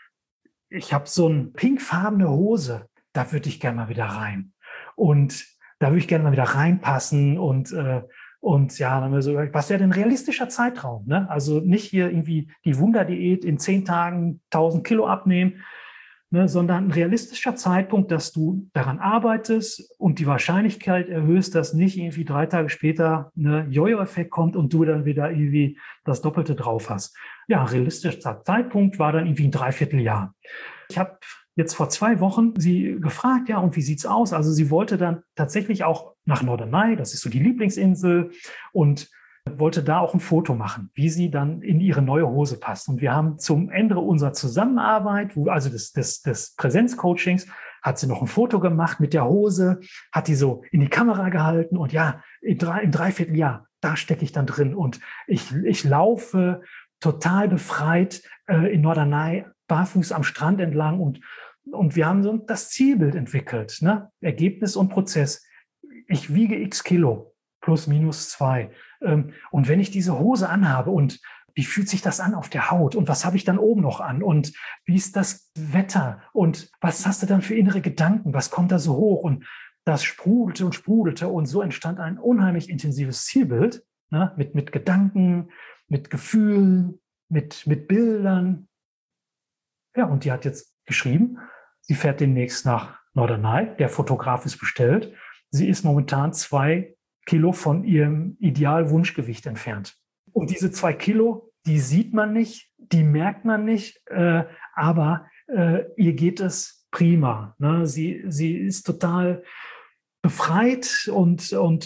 so eine pinkfarbene Hose, da würde ich gerne mal wieder rein. Und da würde ich gerne mal wieder reinpassen und ja, dann haben wir so überlegt, was wäre denn ein realistischer Zeitraum? Ne? Also nicht hier irgendwie die Wunderdiät in 10 Tagen 1000 Kilo abnehmen, ne, sondern ein realistischer Zeitpunkt, dass du daran arbeitest und die Wahrscheinlichkeit erhöhst, dass nicht irgendwie 3 Tage später ein Jojo-Effekt kommt und du dann wieder irgendwie das Doppelte drauf hast. Ja, ein realistischer Zeitpunkt war dann irgendwie ein Dreivierteljahr. Ich habe jetzt vor 2 Wochen sie gefragt, ja, und wie sieht's aus? Also sie wollte dann tatsächlich auch nach Norderney, das ist so die Lieblingsinsel, und wollte da auch ein Foto machen, wie sie dann in ihre neue Hose passt. Und wir haben zum Ende unserer Zusammenarbeit, also des Präsenzcoachings, hat sie noch ein Foto gemacht mit der Hose, hat die so in die Kamera gehalten und ja, im Dreivierteljahr, da stecke ich dann drin und ich laufe total befreit in Norderney, barfuß am Strand entlang und wir haben so das Zielbild entwickelt, ne? Ergebnis und Prozess. Ich wiege x Kilo, plus minus 2. Und wenn ich diese Hose anhabe und wie fühlt sich das an auf der Haut und was habe ich dann oben noch an und wie ist das Wetter und was hast du dann für innere Gedanken, was kommt da so hoch und das sprudelte und so entstand ein unheimlich intensives Zielbild, ne? Mit Gedanken, mit Gefühlen, mit Bildern. Ja, und die hat jetzt geschrieben, sie fährt demnächst nach Norderney, der Fotograf ist bestellt. Sie ist momentan 2 Kilo von ihrem Idealwunschgewicht entfernt. Und diese 2 Kilo, die sieht man nicht, die merkt man nicht, aber ihr geht es prima. Ne? Sie ist total befreit und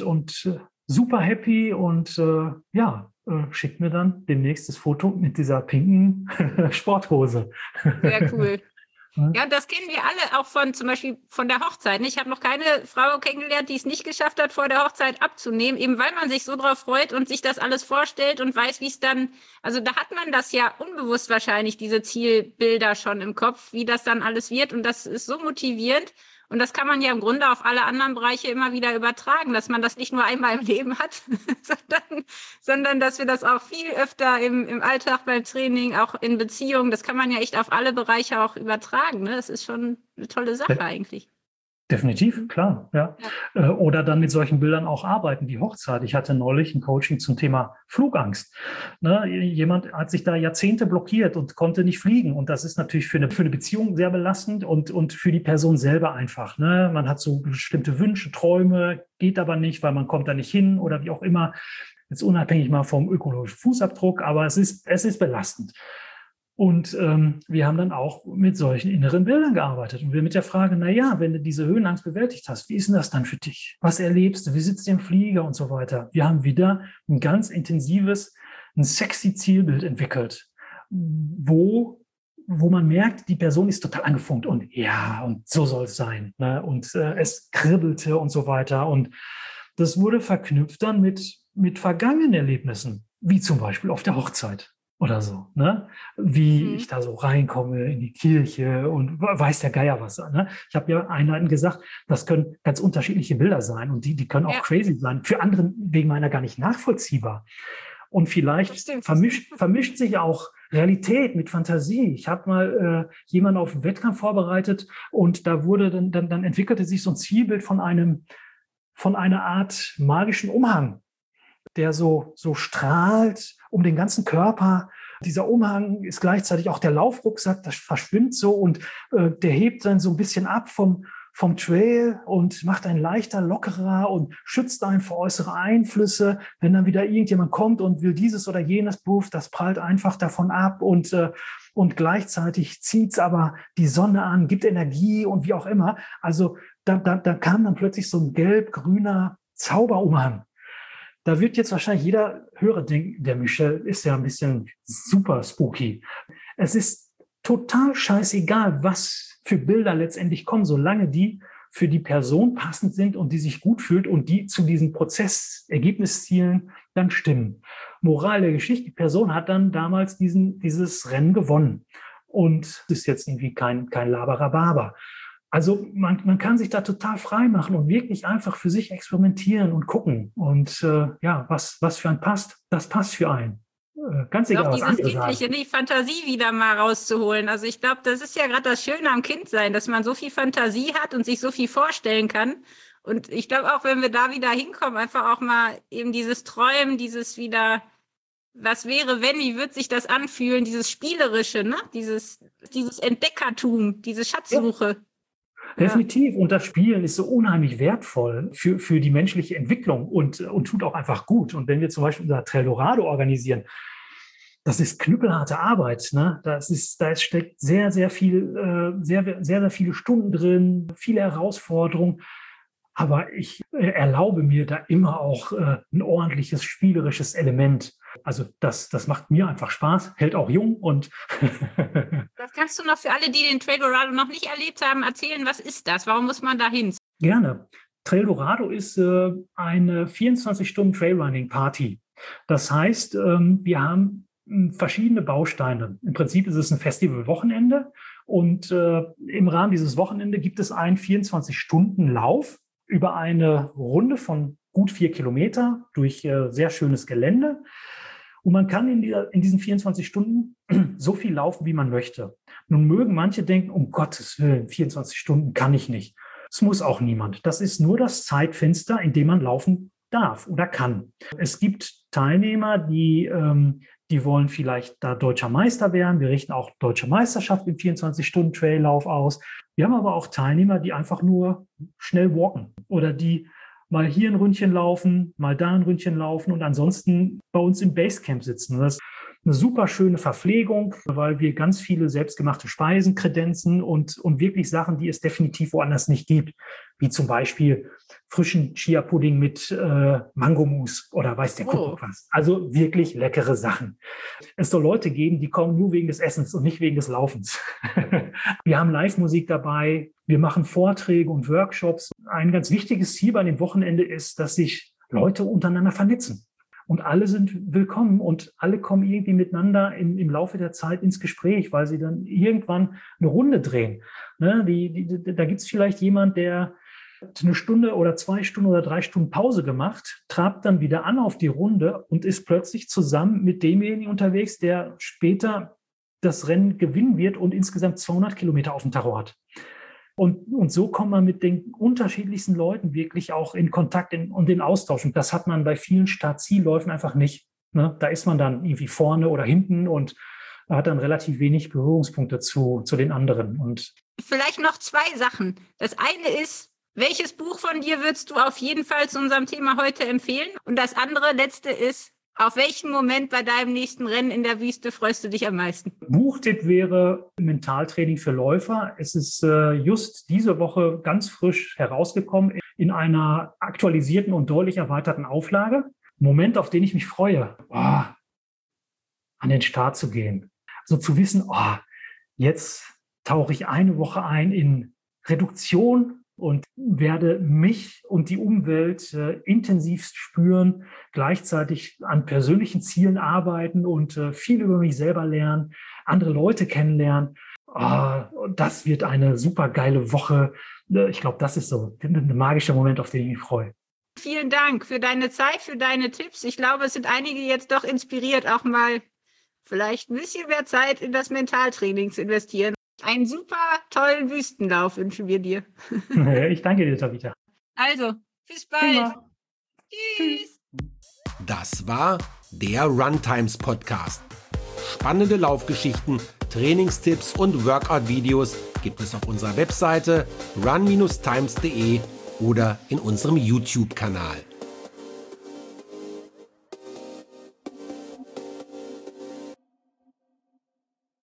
super happy und schickt mir dann demnächst das Foto mit dieser pinken Sporthose. Sehr cool. Ja, das kennen wir alle auch zum Beispiel von der Hochzeit. Ich habe noch keine Frau kennengelernt, die es nicht geschafft hat, vor der Hochzeit abzunehmen, eben weil man sich so drauf freut und sich das alles vorstellt und weiß, wie es dann, also da hat man das ja unbewusst wahrscheinlich, diese Zielbilder schon im Kopf, wie das dann alles wird und das ist so motivierend. Und das kann man ja im Grunde auf alle anderen Bereiche immer wieder übertragen, dass man das nicht nur einmal im Leben hat, sondern dass wir das auch viel öfter im Alltag, beim Training, auch in Beziehungen, das kann man ja echt auf alle Bereiche auch übertragen. Ne? Das ist schon eine tolle Sache eigentlich. Definitiv, klar, ja. Oder dann mit solchen Bildern auch arbeiten, wie Hochzeit. Ich hatte neulich ein Coaching zum Thema Flugangst. Ne, jemand hat sich da Jahrzehnte blockiert und konnte nicht fliegen. Und das ist natürlich für eine Beziehung sehr belastend und für die Person selber einfach. Ne? Man hat so bestimmte Wünsche, Träume, geht aber nicht, weil man kommt da nicht hin oder wie auch immer. Jetzt unabhängig mal vom ökologischen Fußabdruck, aber es ist belastend. Und wir haben dann auch mit solchen inneren Bildern gearbeitet. Und wir mit der Frage, wenn du diese Höhenangst bewältigt hast, wie ist denn das dann für dich? Was erlebst du? Wie sitzt du im Flieger und so weiter? Wir haben wieder ein ganz intensives, ein sexy Zielbild entwickelt, wo man merkt, die Person ist total angefunkt und ja, und so soll es sein. Ne? Und es kribbelte und so weiter. Und das wurde verknüpft dann mit vergangenen Erlebnissen, wie zum Beispiel auf der Hochzeit. Oder so, ne? Wie ich da so reinkomme in die Kirche und weiß der Geier was. Ne? Ich habe ja einleitend gesagt, das können ganz unterschiedliche Bilder sein und die können auch crazy sein. Für andere wegen meiner gar nicht nachvollziehbar. Und vielleicht vermischt sich auch Realität mit Fantasie. Ich habe mal jemanden auf einen Wettkampf vorbereitet und da wurde dann entwickelte sich so ein Zielbild von einer Art magischen Umhang, der so strahlt um den ganzen Körper. Dieser Umhang ist gleichzeitig auch der Laufrucksack, das verschwimmt so und der hebt dann so ein bisschen ab vom Trail und macht einen leichter, lockerer und schützt einen vor äußere Einflüsse. Wenn dann wieder irgendjemand kommt und will dieses oder jenes Buch, das prallt einfach davon ab und gleichzeitig zieht's aber die Sonne an, gibt Energie und wie auch immer. Also da kam dann plötzlich so ein gelb-grüner Zauberumhang. Da wird jetzt wahrscheinlich jeder Hörer denken, der Michel ist ja ein bisschen super spooky. Es ist total scheißegal, was für Bilder letztendlich kommen, solange die für die Person passend sind und die sich gut fühlt und die zu diesen Prozessergebniszielen dann stimmen. Moral der Geschichte, die Person hat dann damals dieses Rennen gewonnen und ist jetzt irgendwie kein Laberababa. Also man kann sich da total frei machen und wirklich einfach für sich experimentieren und gucken. Und was für einen passt, das passt für einen. Ganz egal, was andere sagen. Auch dieses Kindliche, die Fantasie wieder mal rauszuholen. Also ich glaube, das ist ja gerade das Schöne am Kindsein, dass man so viel Fantasie hat und sich so viel vorstellen kann. Und ich glaube auch, wenn wir da wieder hinkommen, einfach auch mal eben dieses Träumen, dieses wieder, was wäre, wenn, wie wird sich das anfühlen, dieses Spielerische, ne? Dieses Entdeckertum, diese Schatzsuche. Ja. Definitiv. Und das Spielen ist so unheimlich wertvoll für die menschliche Entwicklung und tut auch einfach gut. Und wenn wir zum Beispiel unser Treldorado organisieren, das ist knüppelharte Arbeit. Ne? Da steckt sehr, sehr viel, sehr, sehr viele Stunden drin, viele Herausforderungen. Aber ich erlaube mir da immer auch ein ordentliches spielerisches Element. Also das macht mir einfach Spaß, hält auch jung und Das kannst du noch für alle, die den Treldorado noch nicht erlebt haben, erzählen. Was ist das? Warum muss man da hin? Gerne. Treldorado ist eine 24-Stunden-Trailrunning-Party. Das heißt, wir haben verschiedene Bausteine. Im Prinzip ist es ein Festivalwochenende und im Rahmen dieses Wochenende gibt es einen 24-Stunden-Lauf über eine Runde von gut 4 Kilometer durch sehr schönes Gelände. Und man kann in diesen 24 Stunden so viel laufen, wie man möchte. Nun mögen manche denken, um Gottes Willen, 24 Stunden kann ich nicht. Es muss auch niemand. Das ist nur das Zeitfenster, in dem man laufen darf oder kann. Es gibt Teilnehmer, die wollen vielleicht da deutscher Meister werden. Wir richten auch deutsche Meisterschaft im 24-Stunden-Traillauf aus. Wir haben aber auch Teilnehmer, die einfach nur schnell walken oder die mal hier ein Ründchen laufen, mal da ein Ründchen laufen und ansonsten bei uns im Basecamp sitzen. Das ist eine super schöne Verpflegung, weil wir ganz viele selbstgemachte Speisen kredenzen und wirklich Sachen, die es definitiv woanders nicht gibt, wie zum Beispiel frischen Chia-Pudding mit Mangomousse oder weiß der Kuckuck was. Also wirklich leckere Sachen. Es soll Leute geben, die kommen nur wegen des Essens und nicht wegen des Laufens. Wir haben Live-Musik dabei, wir machen Vorträge und Workshops. Ein ganz wichtiges Ziel bei dem Wochenende ist, dass sich Leute untereinander vernetzen. Und alle sind willkommen und alle kommen irgendwie miteinander im Laufe der Zeit ins Gespräch, weil sie dann irgendwann eine Runde drehen. Ne? Da gibt es vielleicht jemand, der hat eine Stunde oder 2 Stunden oder 3 Stunden Pause gemacht, trabt dann wieder an auf die Runde und ist plötzlich zusammen mit demjenigen unterwegs, der später das Rennen gewinnen wird und insgesamt 200 Kilometer auf dem Tacho hat. Und so kommt man mit den unterschiedlichsten Leuten wirklich auch in Kontakt und in Austausch. Und das hat man bei vielen Start-Zielläufen einfach nicht. Ne? Da ist man dann irgendwie vorne oder hinten und hat dann relativ wenig Berührungspunkte zu den anderen. Und vielleicht noch 2 Sachen. Das eine ist, welches Buch von dir würdest du auf jeden Fall zu unserem Thema heute empfehlen? Und das andere, letzte ist, auf welchen Moment bei deinem nächsten Rennen in der Wüste freust du dich am meisten? Buchtipp wäre Mentaltraining für Läufer. Es ist just diese Woche ganz frisch herausgekommen in einer aktualisierten und deutlich erweiterten Auflage. Moment, auf den ich mich freue, an den Start zu gehen. So zu wissen, jetzt tauche ich eine Woche ein in Reduktion und werde mich und die Umwelt intensivst spüren, gleichzeitig an persönlichen Zielen arbeiten und viel über mich selber lernen, andere Leute kennenlernen. Das wird eine super geile Woche. Ich glaube, das ist so ein magischer Moment, auf den ich mich freue. Vielen Dank für deine Zeit, für deine Tipps. Ich glaube, es sind einige jetzt doch inspiriert, auch mal vielleicht ein bisschen mehr Zeit in das Mentaltraining zu investieren. Einen super tollen Wüstenlauf wünschen wir dir. Ich danke dir, Tabitha. Also, bis bald. Tschüss. Das war der Runtimes Podcast. Spannende Laufgeschichten, Trainingstipps und Workout-Videos gibt es auf unserer Webseite run-times.de oder in unserem YouTube-Kanal.